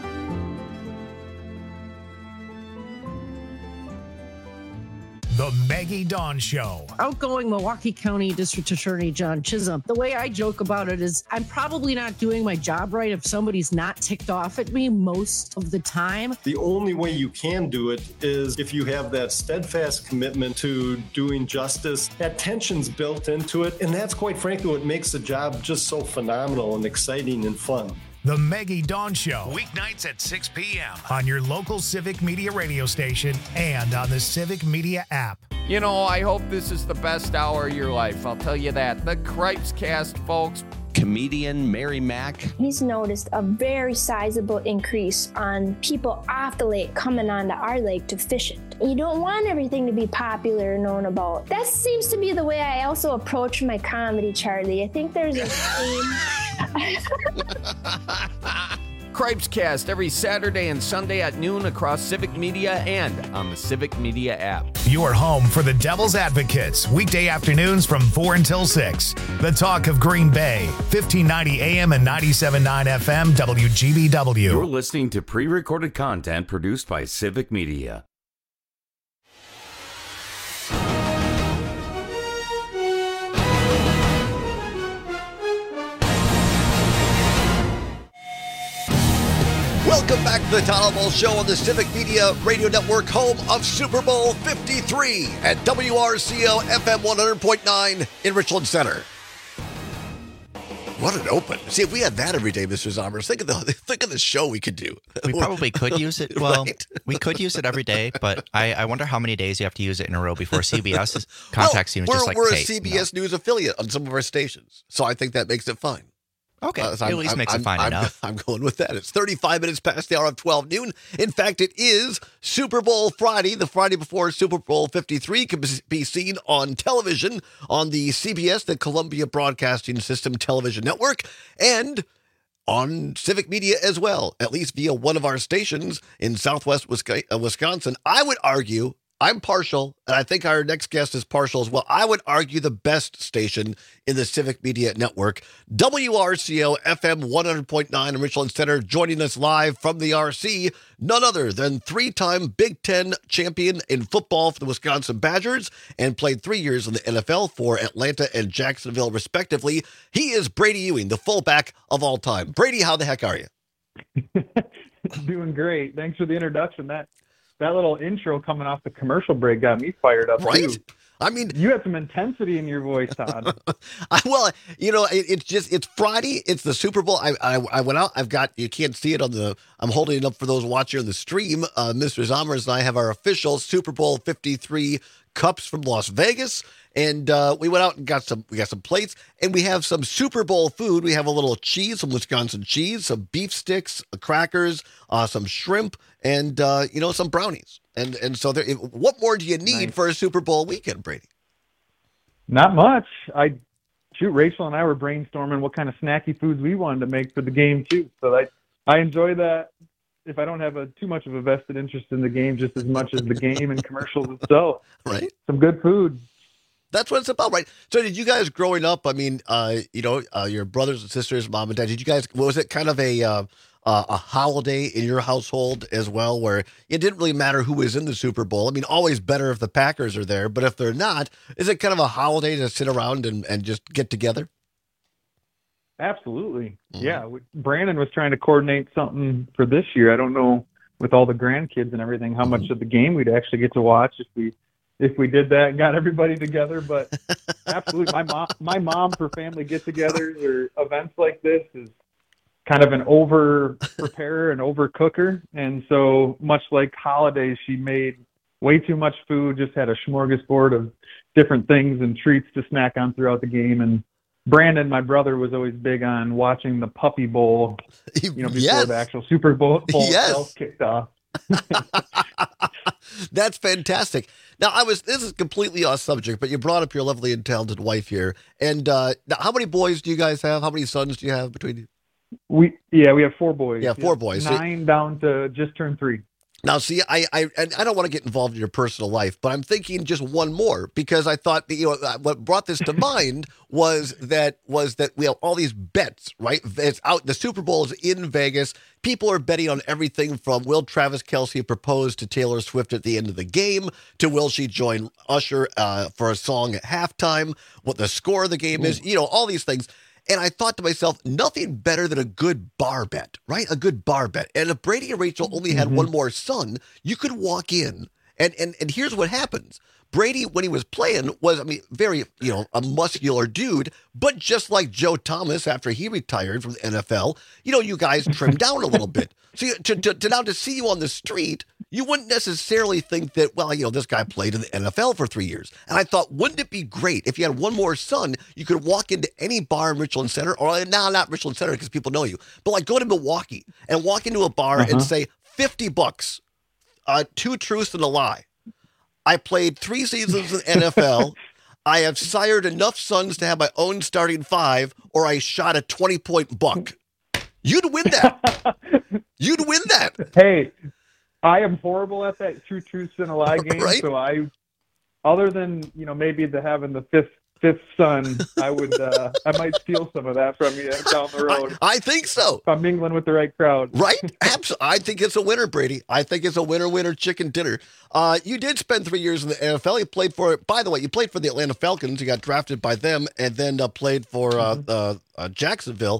The Maggie Dawn Show. Outgoing Milwaukee County District Attorney John Chisholm. The way I joke about it is I'm probably not doing my job right if somebody's not ticked off at me most of the time. The only way you can do it is if you have that steadfast commitment to doing justice. That tension's built into it, and that's quite frankly what makes the job just so phenomenal and exciting and fun. The Maggie Dawn Show, weeknights at six p.m. on your local Civic Media radio station and on the Civic Media app. You know, I hope this is the best hour of your life. I'll tell you that. The Cripes Cast, folks. Comedian Mary Mack. He's noticed a very sizable increase on people off the lake coming onto our lake to fish it. You don't want everything to be popular and known about. That seems to be the way I also approach my comedy, Charlie. I think there's a theme. Cripes Cast every Saturday and Sunday at noon across Civic Media and on the Civic Media app. Your home for the Devil's Advocates, weekday afternoons from four until six. The Talk of Green Bay, fifteen ninety A M and ninety-seven point nine F M W G B W. You're listening to pre-recorded content produced by Civic Media. Welcome back to the Todd Ball Show on the Civic Media Radio Network, home of Super Bowl fifty-three at W R C O F M one hundred point nine in Richland Center. What an open. See, if we had that every day, Mister Zombers, think of the think of the show we could do. We probably could use it. Well, right? we could use it every day, but I, I wonder how many days you have to use it in a row before C B S contacts well, you and we're, just like, we're hey, a C B S no. News affiliate on some of our stations, so I think that makes it fine. Okay, Uh, so it at I'm- least I'm- makes I'm- it fine I'm, enough. I'm going with that. It's thirty-five minutes past the hour of twelve noon. In fact, it is Super Bowl Friday. The Friday before Super Bowl fifty-three can be seen on television on the C B S, the Columbia Broadcasting System television network, and on Civic Media as well, at least via one of our stations in Southwest Wisconsin. I would argue, I'm partial, and I think our next guest is partial as well. I would argue the best station in the Civic Media Network, W R C O F M one hundred point nine in Richland Center. Joining us live from the R C, none other than three-time Big Ten champion in football for the Wisconsin Badgers and played three years in the N F L for Atlanta and Jacksonville, respectively. He is Brady Ewing, the fullback of all time. Brady, how the heck are you? Doing great. Thanks for the introduction. That that little intro coming off the commercial break got me fired up, right? Too. I mean, you had some intensity in your voice, Todd. I, well, you know, it, it's just it's Friday. It's the Super Bowl. I, I I went out. I've got you can't see it on the. I'm holding it up for those watching on the stream. Uh, Mister Zommers and I have our official Super Bowl fifty-three cups from Las Vegas, and uh, we went out and got some. We got some plates, and we have some Super Bowl food. We have a little cheese, some Wisconsin cheese, some beef sticks, uh, crackers, uh, some shrimp, and uh, you know, some brownies. And and so there. What more do you need nice. for a Super Bowl weekend, Brady? Not much. I shoot. Rachel and I were brainstorming what kind of snacky foods we wanted to make for the game too. So I I enjoy that. If I don't have a too much of a vested interest in the game, just as much as the game and commercials itself. Right. Some good food. That's what it's about, right? So did you guys growing up? I mean, uh, you know, uh, your brothers and sisters, mom and dad. Did you guys? Was it kind of a uh, uh, a holiday in your household as well, where it didn't really matter who was in the Super Bowl? I mean, always better if the Packers are there, but if they're not, is it kind of a holiday to sit around and, and just get together? Absolutely, mm-hmm. yeah. Brandon was trying to coordinate something for this year. I don't know with all the grandkids and everything how mm-hmm. much of the game we'd actually get to watch if we. If we did that and got everybody together, but absolutely, my mom, my mom for family get-togethers or events like this is kind of an over-preparer and over-cooker, and so much like holidays, she made way too much food. Just had a smorgasbord of different things and treats to snack on throughout the game. And Brandon, my brother, was always big on watching the Puppy Bowl, you know, before yes. the actual Super Bowl yes. itself kicked off. That's fantastic. Now, I was. This is completely off subject, but you brought up your lovely and talented wife here. And uh, now, how many boys do you guys have? How many sons do you have between you? We yeah, we have four boys. Yeah, four boys. Nine see, down to just turned three. Now, see, I I and I don't want to get involved in your personal life, but I'm thinking just one more because I thought you know what brought this to mind was that was that we have all these bets, right? It's out. The Super Bowl is in Vegas. People are betting on everything from will Travis Kelce propose to Taylor Swift at the end of the game to will she join Usher uh, for a song at halftime, what the score of the game is, you know, all these things. And I thought to myself, nothing better than a good bar bet, right? A good bar bet. And if Brady and Rachel only had mm-hmm. one more son, you could walk in and, and, and here's what happens. Brady, when he was playing, was, I mean, very, you know, a muscular dude, but just like Joe Thomas after he retired from the N F L, you know, you guys trimmed down a little bit. So you, to, to, to now to see you on the street, you wouldn't necessarily think that, well, you know, this guy played in the N F L for three years. And I thought, wouldn't it be great if you had one more son, you could walk into any bar in Richland Center, or now not Richland Center because people know you, but like go to Milwaukee and walk into a bar uh-huh. and say, fifty bucks, uh, two truths and a lie. I played three seasons in the N F L. I have sired enough sons to have my own starting five, or I shot a twenty-point buck. You'd win that. You'd win that. Hey, I am horrible at that true truths and a lie game. Right? So I, other than you know maybe the having the fifth fifth son, I would uh, I might steal some of that from you down the road. I, I think so. If I'm mingling with the right crowd. Right? Absolutely. I think it's a winner, Brady. I think it's a winner, winner, chicken dinner. Uh, you did spend three years in the N F L. You played for, by the way, you played for the Atlanta Falcons. You got drafted by them and then uh, played for uh, mm-hmm. uh, uh, Jacksonville.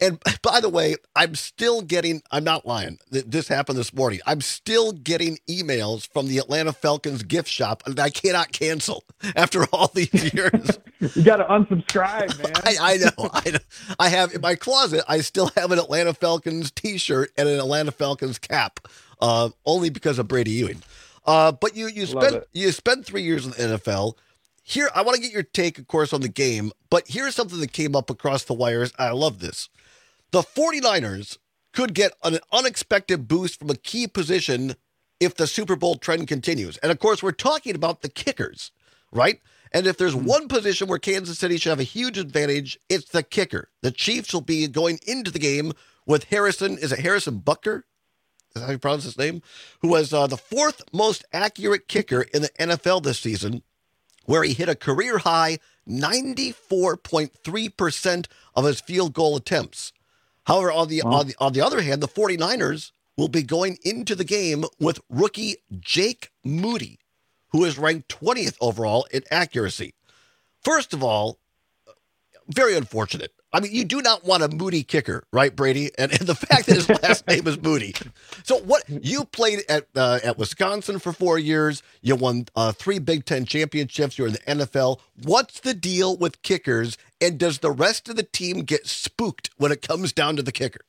And by the way, I'm still getting, I'm not lying. This happened this morning. I'm still getting emails from the Atlanta Falcons gift shop that I cannot cancel after all these years. You got to unsubscribe, man. I, I know. I know. I have in my closet, I still have an Atlanta Falcons t-shirt and an Atlanta Falcons cap, uh, only because of Brady Ewing. Uh, but you, you spent, you spent three years in the N F L. Here, I want to get your take, of course, on the game, but here's something that came up across the wires. I love this. The 49ers could get an unexpected boost from a key position if the Super Bowl trend continues. And of course, we're talking about the kickers, right? And if there's one position where Kansas City should have a huge advantage, it's the kicker. The Chiefs will be going into the game with Harrison, is it Harrison Butker? Is that how you pronounce his name? Who was uh, the fourth most accurate kicker in the N F L this season, where he hit a career high ninety-four point three percent of his field goal attempts. However, on the, oh. on the on the other hand, the 49ers will be going into the game with rookie Jake Moody, who is ranked twentieth overall in accuracy. First of all, very unfortunate. I mean, you do not want a Moody kicker, right, Brady? And, and the fact that his last name is Moody. So what you played at uh, at Wisconsin for four years. You won uh, three Big Ten championships. You're in the N F L. What's the deal with kickers? And does the rest of the team get spooked when it comes down to the kicker?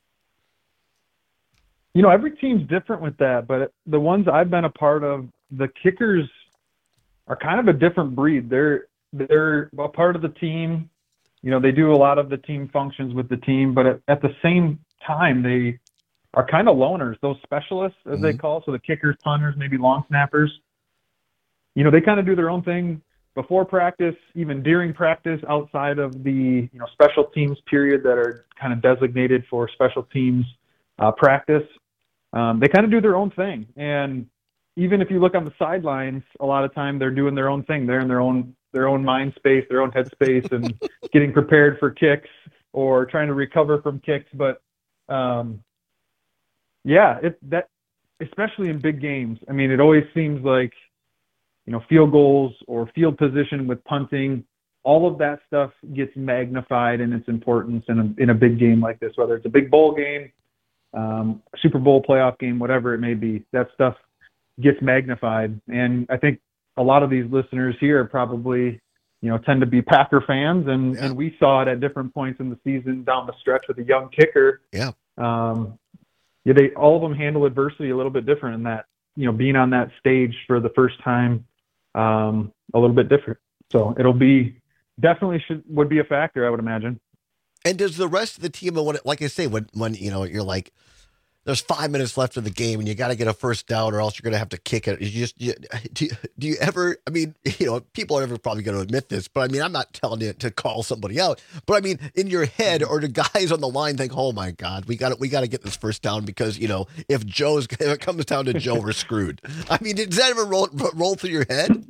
You know, every team's different with that, but the ones I've been a part of, the kickers are kind of a different breed. They're they're a part of the team. You know, they do a lot of the team functions with the team, but at, at the same time, they are kind of loners, those specialists, as mm-hmm. they call. So the kickers, punters, maybe long snappers, you know, they kind of do their own thing before practice, even during practice, outside of the, you know, special teams period that are kind of designated for special teams uh, practice. Um, they kind of do their own thing. And even if you look on the sidelines, a lot of time they're doing their own thing. They're in their own their own mind space, their own head space, and getting prepared for kicks or trying to recover from kicks. But um, yeah, it that especially in big games. I mean, it always seems like, you know, field goals or field position with punting, all of that stuff gets magnified in its importance in a in a big game like this, whether it's a big bowl game, um, Super Bowl playoff game, whatever it may be. That stuff gets magnified. And I think a lot of these listeners here probably, you know, tend to be Packer fans, and, yeah. and we saw it at different points in the season down the stretch with a young kicker. Yeah. Um, yeah, they, all of them handle adversity a little bit different in that, you know, being on that stage for the first time, um, a little bit different. So it'll be definitely should, would be a factor, I would imagine. And does the rest of the team, like I say, when, when, you know, you're like, there's five minutes left in the game and you got to get a first down or else you're going to have to kick it. You just, you, do, you, do you ever, I mean, you know, people are never probably going to admit this, but I mean, I'm not telling you to call somebody out, but I mean, in your head, or the guys on the line think, oh my God, we got to, we got to get this first down because, you know, if Joe's, if it comes down to Joe, we're screwed. I mean, does that ever roll, roll through your head?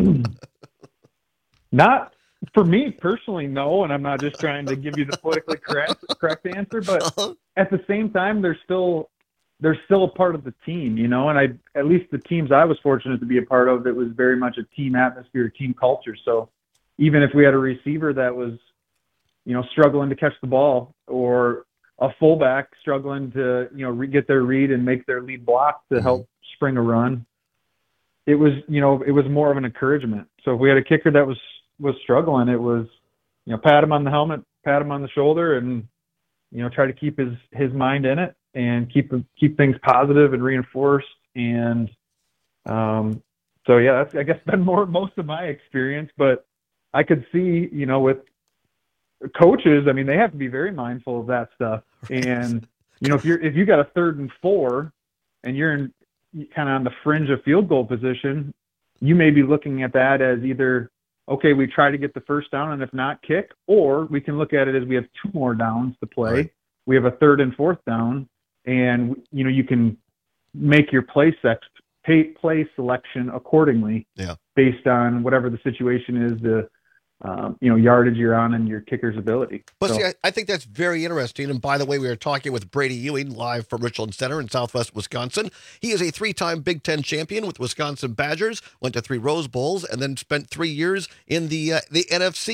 Not for me personally, no. And I'm not just trying to give you the politically correct, correct answer, but uh-huh. at the same time, there's still, they're still a part of the team, you know, and I, at least the teams I was fortunate to be a part of, it was very much a team atmosphere, team culture. So even if we had a receiver that was, you know, struggling to catch the ball, or a fullback struggling to, you know, re- get their read and make their lead block to mm-hmm. help spring a run, it was, you know, it was more of an encouragement. So if we had a kicker that was, was struggling, it was, you know, pat him on the helmet, pat him on the shoulder, and, you know, try to keep his, his mind in it and keep, keep things positive and reinforced. And, um, so yeah, that's, I guess, been more, most of my experience, but I could see, you know, with coaches, I mean, they have to be very mindful of that stuff. And, you know, if you're, if you got a third and four and you're in kind of on the fringe of field goal position, you may be looking at that as either, okay, we try to get the first down and if not, kick, or we can look at it as we have two more downs to play. Right. We have a third and fourth down, and, you know, you can make your play sex, pay, play selection accordingly yeah. based on whatever the situation is, the, um, you know, yardage you're on and your kicker's ability. But so, see, I, I think that's very interesting. And by the way, we are talking with Brady Ewing live from Richland Center in Southwest Wisconsin. He is a three-time Big Ten champion with Wisconsin Badgers, went to three Rose Bowls, and then spent three years in the uh, the N F C.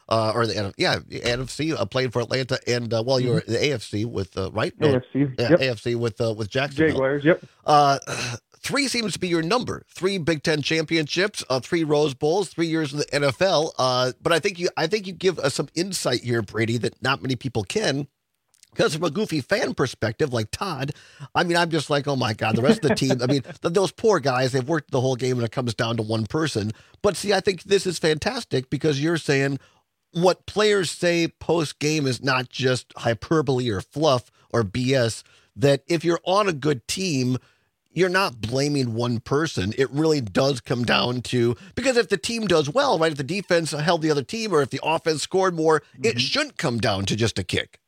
uh, or the yeah N F C, uh, playing for Atlanta, and uh, well, you were the A F C with uh, right? No, A F C, yeah, yep. A F C with uh, with Jacksonville. Jaguars, yep. Uh, three seems to be your number. Three Big Ten championships, uh, three Rose Bowls, three years in the N F L. Uh, but I think you, I think you give us some insight here, Brady, that not many people can. Because from a goofy fan perspective, like Todd, I mean, I'm just like, oh my God, the rest of the team. I mean, th- those poor guys, they've worked the whole game and it comes down to one person. But see, I think this is fantastic because you're saying what players say post game is not just hyperbole or fluff or B S. That if you're on a good team, you're not blaming one person. It really does come down to, because if the team does well, right, if the defense held the other team or if the offense scored more, mm-hmm. it shouldn't come down to just a kick.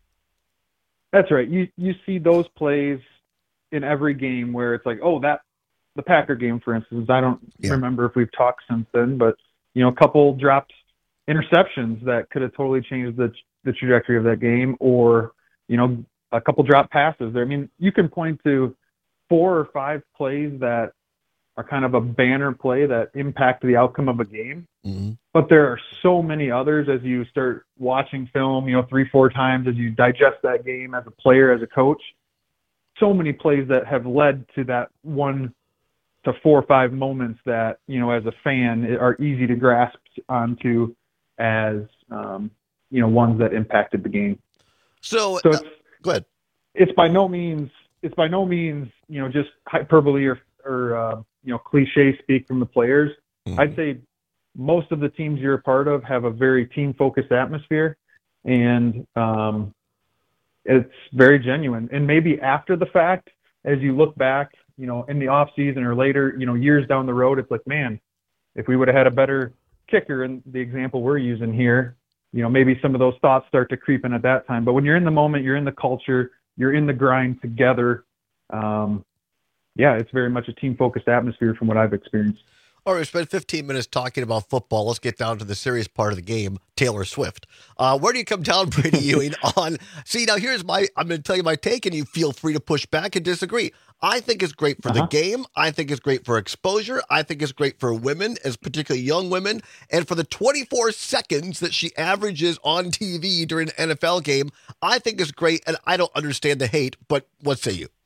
That's right. You you see those plays in every game where it's like, oh, that the Packer game, for instance. I don't yeah. remember if we've talked since then, but you know, a couple dropped interceptions that could have totally changed the the trajectory of that game, or you know, a couple drop passes there. I mean, you can point to four or five plays that are kind of a banner play that impact the outcome of a game. Mm-hmm. But there are so many others as you start watching film, you know, three, four times as you digest that game as a player, as a coach. So many plays that have led to that one to four or five moments that, you know, as a fan are easy to grasp onto as, um, you know, ones that impacted the game. So, so uh, it's, go ahead. It's by no means, it's by no means, you know, just hyperbole or, or uh, you know, cliche speak from the players. Mm-hmm. I'd say most of the teams you're a part of have a very team-focused atmosphere, and um, it's very genuine. And maybe after the fact, as you look back, you know, in the off season or later, you know, years down the road, it's like, man, if we would have had a better kicker in the example we're using here, you know, maybe some of those thoughts start to creep in at that time. But when you're in the moment, you're in the culture, you're in the grind together. Um, yeah, it's very much a team-focused atmosphere from what I've experienced. All right, we spent fifteen minutes talking about football. Let's get down to the serious part of the game, Taylor Swift. Uh, where do you come down, Brady Ewing, on... See, now here's my... I'm going to tell you my take, and you feel free to push back and disagree. I think it's great for uh-huh. the game. I think it's great for exposure. I think it's great for women, as particularly young women. And for the twenty-four seconds that she averages on T V during an N F L game, I think it's great, and I don't understand the hate, but what say you?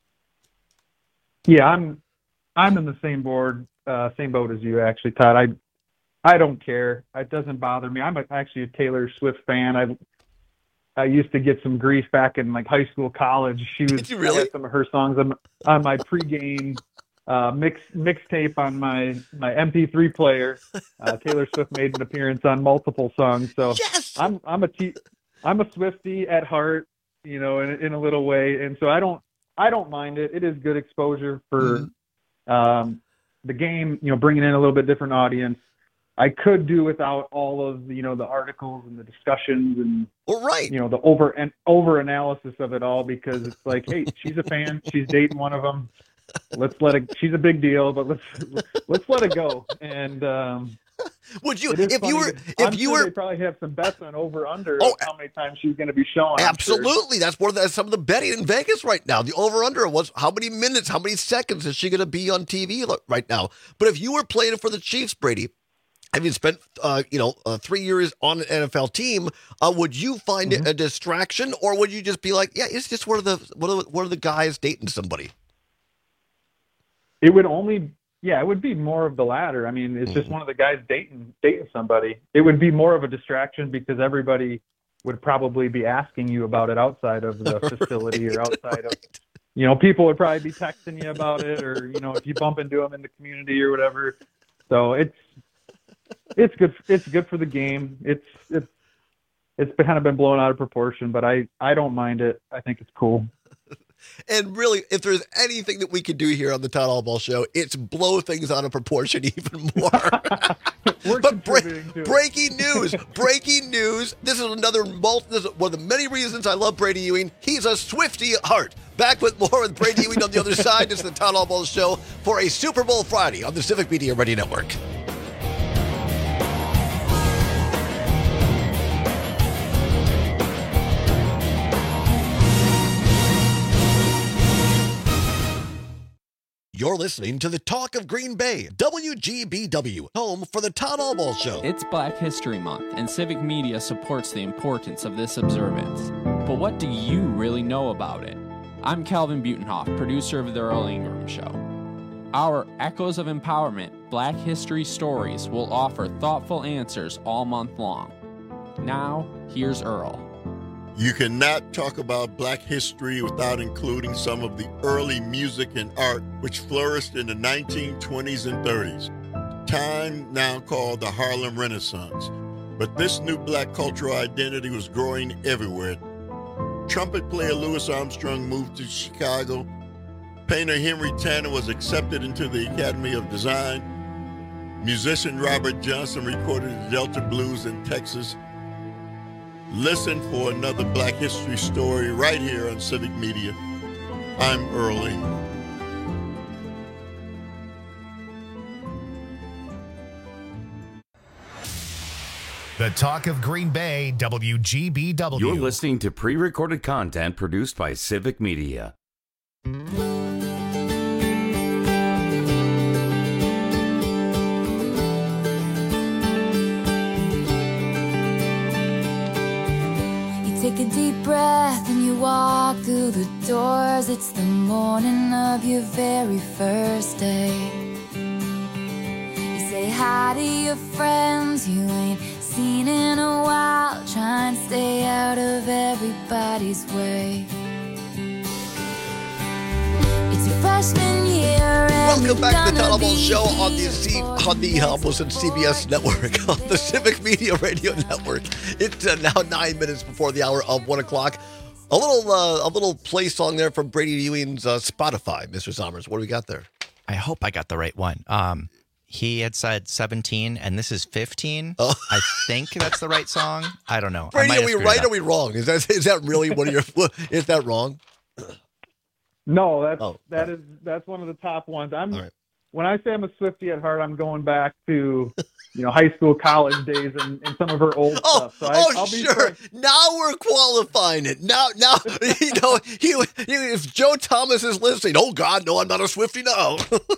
Yeah, I'm I'm in the same board. Uh, same boat as you, actually, Todd. I, I don't care. It doesn't bother me. I'm a, actually a Taylor Swift fan. I, I used to get some grief back in like high school, college. She was Did you really? I had some of her songs on, on my pregame uh, mix mixtape on my my M P three player. Uh, Taylor Swift made an appearance on multiple songs, so yes! I'm I'm a T, I'm a Swiftie at heart, you know, in in a little way, and so I don't I don't mind it. It is good exposure for. Mm-hmm. Um, the game, you know, bringing in a little bit different audience. I could do without all of the, you know, the articles and the discussions and, well, right. you know, the over and over analysis of it all, because it's like, hey, she's a fan, she's dating one of them. Let's let it. She's a big deal, but let's let's let it go. And um, would you, if you were, to, if I'm you sure were, they probably have some bets on over under oh, how many times she's going to be shown. Absolutely, sure. That's one of the, some of the betting in Vegas right now. The over under was how many minutes, how many seconds is she going to be on T V right now? But if you were playing for the Chiefs, Brady, having spent uh, you know uh, three years on an N F L team, uh, would you find mm-hmm. it a distraction, or would you just be like, yeah, it's just one of the one of the, one of the guys dating somebody? It would only, yeah, it would be more of the latter. I mean, it's mm. just one of the guys dating dating somebody. It would be more of a distraction because everybody would probably be asking you about it outside of the facility or outside of, you know, people would probably be texting you about it, or, you know, if you bump into them in the community or whatever. So it's it's good. It's good for the game. It's it's it's kind of been blown out of proportion, but I I don't mind it. I think it's cool. And really, if there's anything that we can do here on the Todd Allball Show, it's blow things out of proportion even more. But bre- breaking news, breaking news. This is another multi, this is one of the many reasons I love Brady Ewing. He's a Swiftie at heart. Back with more with Brady Ewing on the other side. This is the Todd Allball Show for a Super Bowl Friday on the Civic Media Radio Network. You're listening to the Talk of Green Bay, W G B W, home for the Todd Albaugh Show. It's Black History Month, and civic media supports the importance of this observance. But what do you really know about it? I'm Calvin Butenhoff, producer of The Earl Ingram Show. Our Echoes of Empowerment Black History Stories will offer thoughtful answers all month long. Now, here's Earl. You cannot talk about black history without including some of the early music and art which flourished in the nineteen twenties and thirties, time now called the Harlem Renaissance. But this new black cultural identity was growing everywhere. Trumpet player Louis Armstrong moved to Chicago. Painter Henry Tanner was accepted into the Academy of Design. Musician Robert Johnson recorded the Delta Blues in Texas. Listen for another Black History story right here on Civic Media. I'm Earl Ingram. The Talk of Green Bay, W G B W. You're listening to pre-recorded content produced by Civic Media. Take a deep breath and you walk through the doors. It's the morning of your very first day. You say hi to your friends you ain't seen in a while. Try and stay out of everybody's way. It's your freshman year. Welcome back to the Todd Albaugh Show on the C- on the uh, almost in C B S network, on the Civic Media Radio Network. It's uh, now nine minutes before the hour of one o'clock. A little uh, a little play song there from Brady Ewing's uh, Spotify. Mister Sommers, what do we got there? I hope I got the right one. Um, he had said seventeen, and this is fifteen. Oh. I think that's the right song. I don't know. Brady, are we right or are we wrong? Is that is that really one of your? Is that wrong? No, that's oh, that right. is that's one of the top ones. I'm right. When I say I'm a Swiftie at heart, I'm going back to you know high school, college days, and, and some of her old oh, stuff. So I, oh, I'll be sure. frank. Now we're qualifying it. Now, now you know he, he if Joe Thomas is listening. Oh God, no, I'm not a Swiftie. No.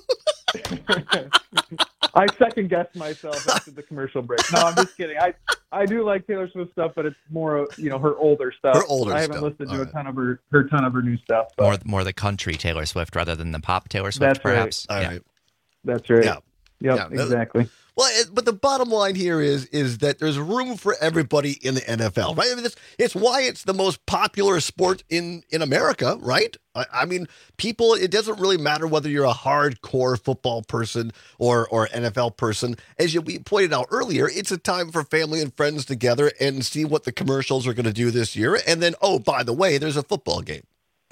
I second guessed myself after the commercial break. No, I'm just kidding. I I do like Taylor Swift stuff, but it's more you know her older stuff. Her older I haven't stuff. listened All to right. a ton of her her ton of her new stuff. But More, more the country Taylor Swift rather than the pop Taylor Swift, That's right. perhaps. All Yeah. right. that's right. Yeah. Yep, Yeah. exactly. Well, it, but the bottom line here is is that there's room for everybody in the N F L, right? I mean, it's, it's why it's the most popular sport in, in America, right? I, I mean, people, it doesn't really matter whether you're a hardcore football person or or N F L person. As you, we pointed out earlier, it's a time for family and friends together and see what the commercials are going to do this year. And then, oh, by the way, there's a football game.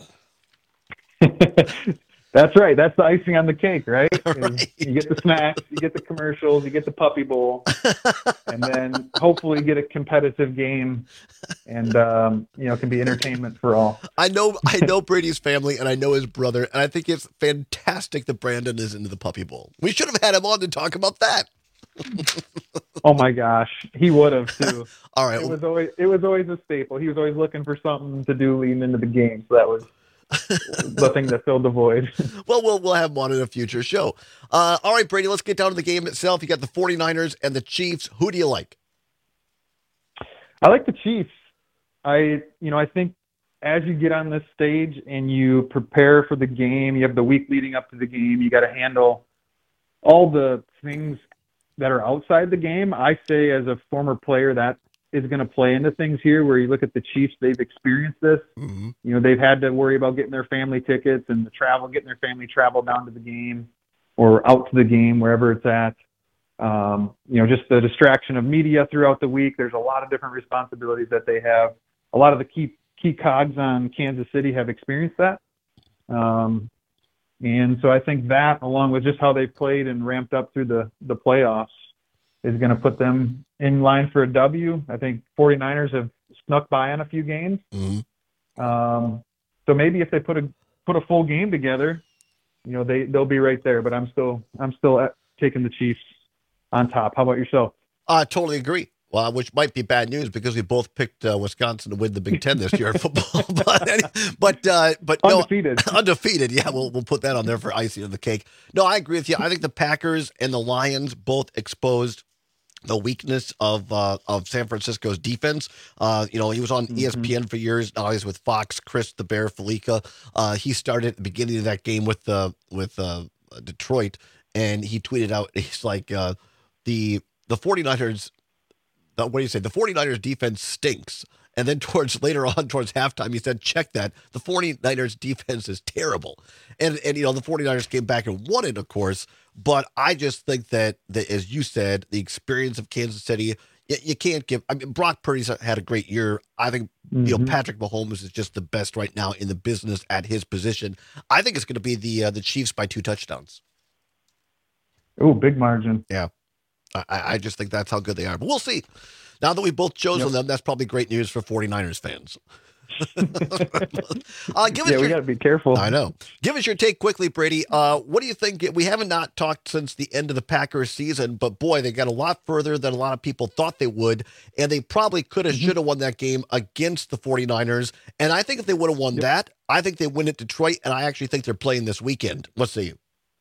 That's right. That's the icing on the cake, right? Right. You get the snacks, you get the commercials, you get the puppy bowl, and then hopefully get a competitive game, and um, you know, it can be entertainment for all. I know, I know Brady's family, and I know his brother, and I think it's fantastic that Brandon is into the Puppy Bowl. We should have had him on to talk about that. Oh my gosh, he would have too. All right, It was always it was always a staple. He was always looking for something to do leading into the game, so that was the thing that filled the void. well, we'll we'll have him on in a future show. Uh, all right, Brady, let's get down to the game itself. You got the 49ers and the Chiefs. Who do you like? I like the Chiefs. I, you know, I think as you get on this stage and you prepare for the game, you have the week leading up to the game, you got to handle all the things that are outside the game. I say as a former player that is going to play into things here where you look at the Chiefs, they've experienced this. Mm-hmm. You know, they've had to worry about getting their family tickets and the travel, getting their family travel down to the game or out to the game, wherever it's at. Um, you know, just the distraction of media throughout the week. There's a lot of different responsibilities that they have. A lot of the key key cogs on Kansas City have experienced that. Um, and so I think that, along with just how they've played and ramped up through the, the playoffs, is going to put them in line for a W. I think 49ers have snuck by on a few games. Mm-hmm. Um, so maybe if they put a put a full game together, you know, they they'll be right there. But I'm still I'm still at, taking the Chiefs on top. How about yourself? I uh, totally agree. Well, which might be bad news because we both picked uh, Wisconsin to win the Big Ten this year in football. but but uh, but no, undefeated. undefeated. Yeah, we'll we'll put that on there for icing on the cake. No, I agree with you. I think the Packers and the Lions both exposed the weakness of uh, of San Francisco's defense. Uh, you know, he was on mm-hmm. E S P N for years. Now he's with Fox. Chris the Bear Felica. Uh, he started at the beginning of that game with uh, with uh, Detroit, and he tweeted out, he's like, uh, the the 49ers. The, what do you say? The 49ers defense stinks. And then towards later on, towards halftime, he said, check that. The 49ers defense is terrible. And, and you know, the 49ers came back and won it, of course. But I just think that, that as you said, the experience of Kansas City, you, you can't give. I mean, Brock Purdy's had a great year. I think, mm-hmm. you know, Patrick Mahomes is just the best right now in the business at his position. I think it's going to be the uh, the Chiefs by two touchdowns. Oh, big margin. Yeah. I, I just think that's how good they are. But we'll see. Now that we've both chosen yep. them, that's probably great news for 49ers fans. uh, give us yeah, your, we got to be careful. I know. Give us your take quickly, Brady. Uh, what do you think? We haven't not talked since the end of the Packers season, but boy, they got a lot further than a lot of people thought they would, and they probably could have, mm-hmm. should have won that game against the 49ers. And I think if they would have won yep. that, I think they win at Detroit, and I actually think they're playing this weekend. Let's see.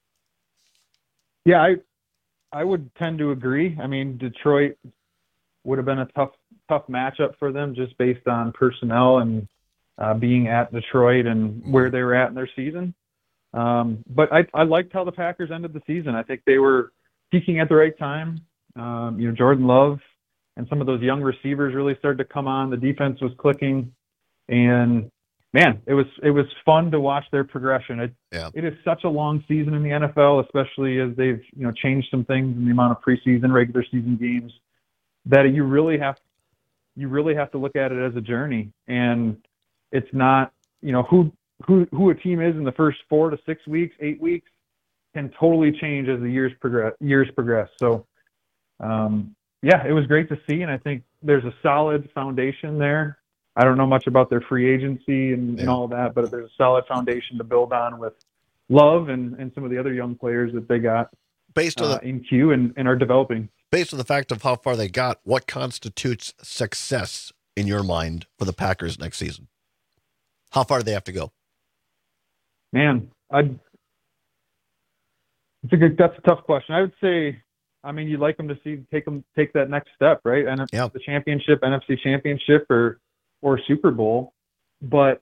Yeah, I I would tend to agree. I mean, Detroit would have been a tough, tough matchup for them just based on personnel and uh, being at Detroit and where they were at in their season. Um, but I, I liked how the Packers ended the season. I think they were peaking at the right time. Um, you know, Jordan Love and some of those young receivers really started to come on. The defense was clicking, and man, it was it was fun to watch their progression. It yeah. it is such a long season in the N F L, especially as they've you know changed some things in the amount of preseason, regular season games, that you really have you really have to look at it as a journey. And it's not you know who who who a team is in the first four to six weeks, eight weeks can totally change as the years progress. Years progress. So, um, yeah, it was great to see, and I think there's a solid foundation there. I don't know much about their free agency and, yeah. and all of that, but there's a solid foundation to build on with Love and, and some of the other young players that they got based on uh, the, in queue and, and are developing. Based on the fact of how far they got, what constitutes success in your mind for the Packers next season? How far do they have to go? Man, I'd, it's a good, that's a tough question. I would say, I mean, you'd like them to see take them take that next step, right? And yeah. the championship, N F C championship, or or Super Bowl. But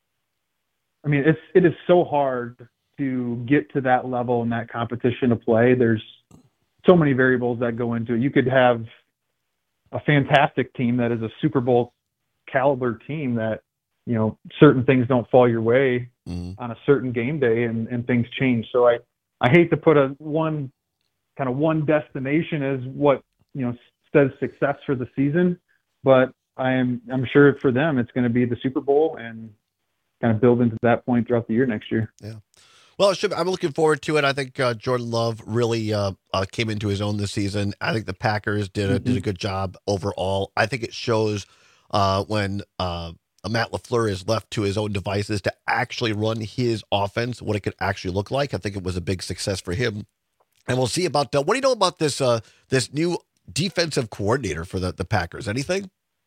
I mean, it's it is so hard to get to that level in that competition of play. There's so many variables that go into it. You could have a fantastic team that is a Super Bowl caliber team that, you know, certain things don't fall your way mm-hmm. on a certain game day and, and things change. So I, I hate to put a one kind of one destination as what, you know, says success for the season, but I am, I'm sure for them, it's going to be the Super Bowl and kind of build into that point throughout the year next year. Yeah. Well, it should, I'm looking forward to it. I think uh, Jordan Love really uh, uh, came into his own this season. I think the Packers did a, mm-hmm. did a good job overall. I think it shows uh, when uh, Matt LaFleur is left to his own devices to actually run his offense, what it could actually look like. I think it was a big success for him. And we'll see about, uh, what do you know about this uh, this new defensive coordinator for the, the Packers? Anything?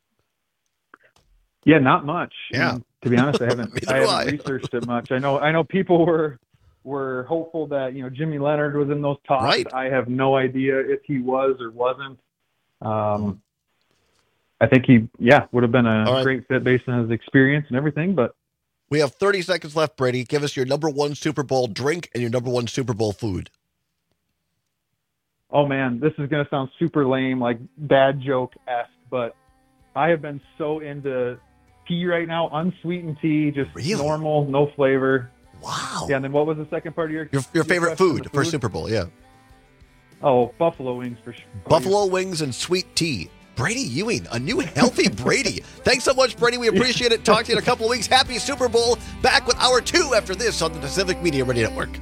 Yeah, not much. Yeah. And to be honest, I haven't, I haven't I. researched it much. I know, I know people were, were hopeful that, you know, Jimmy Leonard was in those talks. Right. I have no idea if he was or wasn't. Um, I think he, yeah, would have been a right. great fit based on his experience and everything, but we have thirty seconds left, Brady. Give us your number one Super Bowl drink and your number one Super Bowl food. Oh man, this is going to sound super lame, like bad joke-esque, but I have been so into tea right now, unsweetened tea, just really? normal, no flavor. Wow. Yeah, and then what was the second part of your Your, your favorite food, food for Super Bowl, yeah. Oh, buffalo wings for sure. Buffalo wings and sweet tea. Brady Ewing, a new healthy Brady. Thanks so much, Brady. We appreciate it. Talk to you in a couple of weeks. Happy Super Bowl. Back with hour two after this on the Civic Media Radio Network.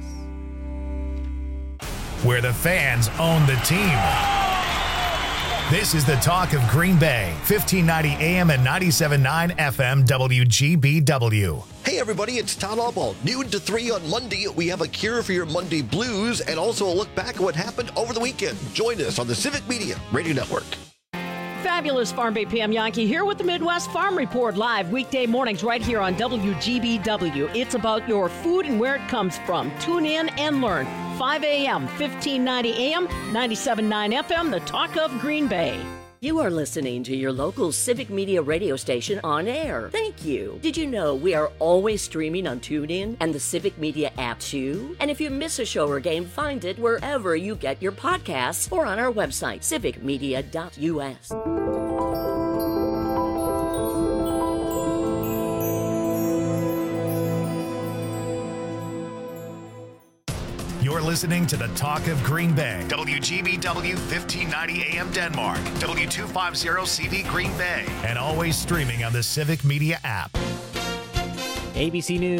Where the fans own the team. This is the talk of Green Bay, fifteen ninety A M and ninety-seven point nine F M W G B W. Hey everybody, it's Todd Albaugh. Noon to three on Monday, we have a cure for your Monday blues and also a look back at what happened over the weekend. Join us on the Civic Media Radio Network. fabulous Farm Bay Pam Yankee here with the Midwest Farm Report live weekday mornings right here on W G B W. It's about your food and where it comes from. Tune in and learn. five a.m., fifteen ninety A M, ninety-seven point nine F M, the talk of Green Bay. You are listening to your local Civic Media radio station on air. Thank you. Did you know we are always streaming on TuneIn and the Civic Media app too? And if you miss a show or game, find it wherever you get your podcasts or on our website, civic media dot U S. You're listening to the Talk of Green Bay. W G B W fifteen ninety A M Denmark. W two fifty C V Green Bay. And always streaming on the Civic Media app. A B C News.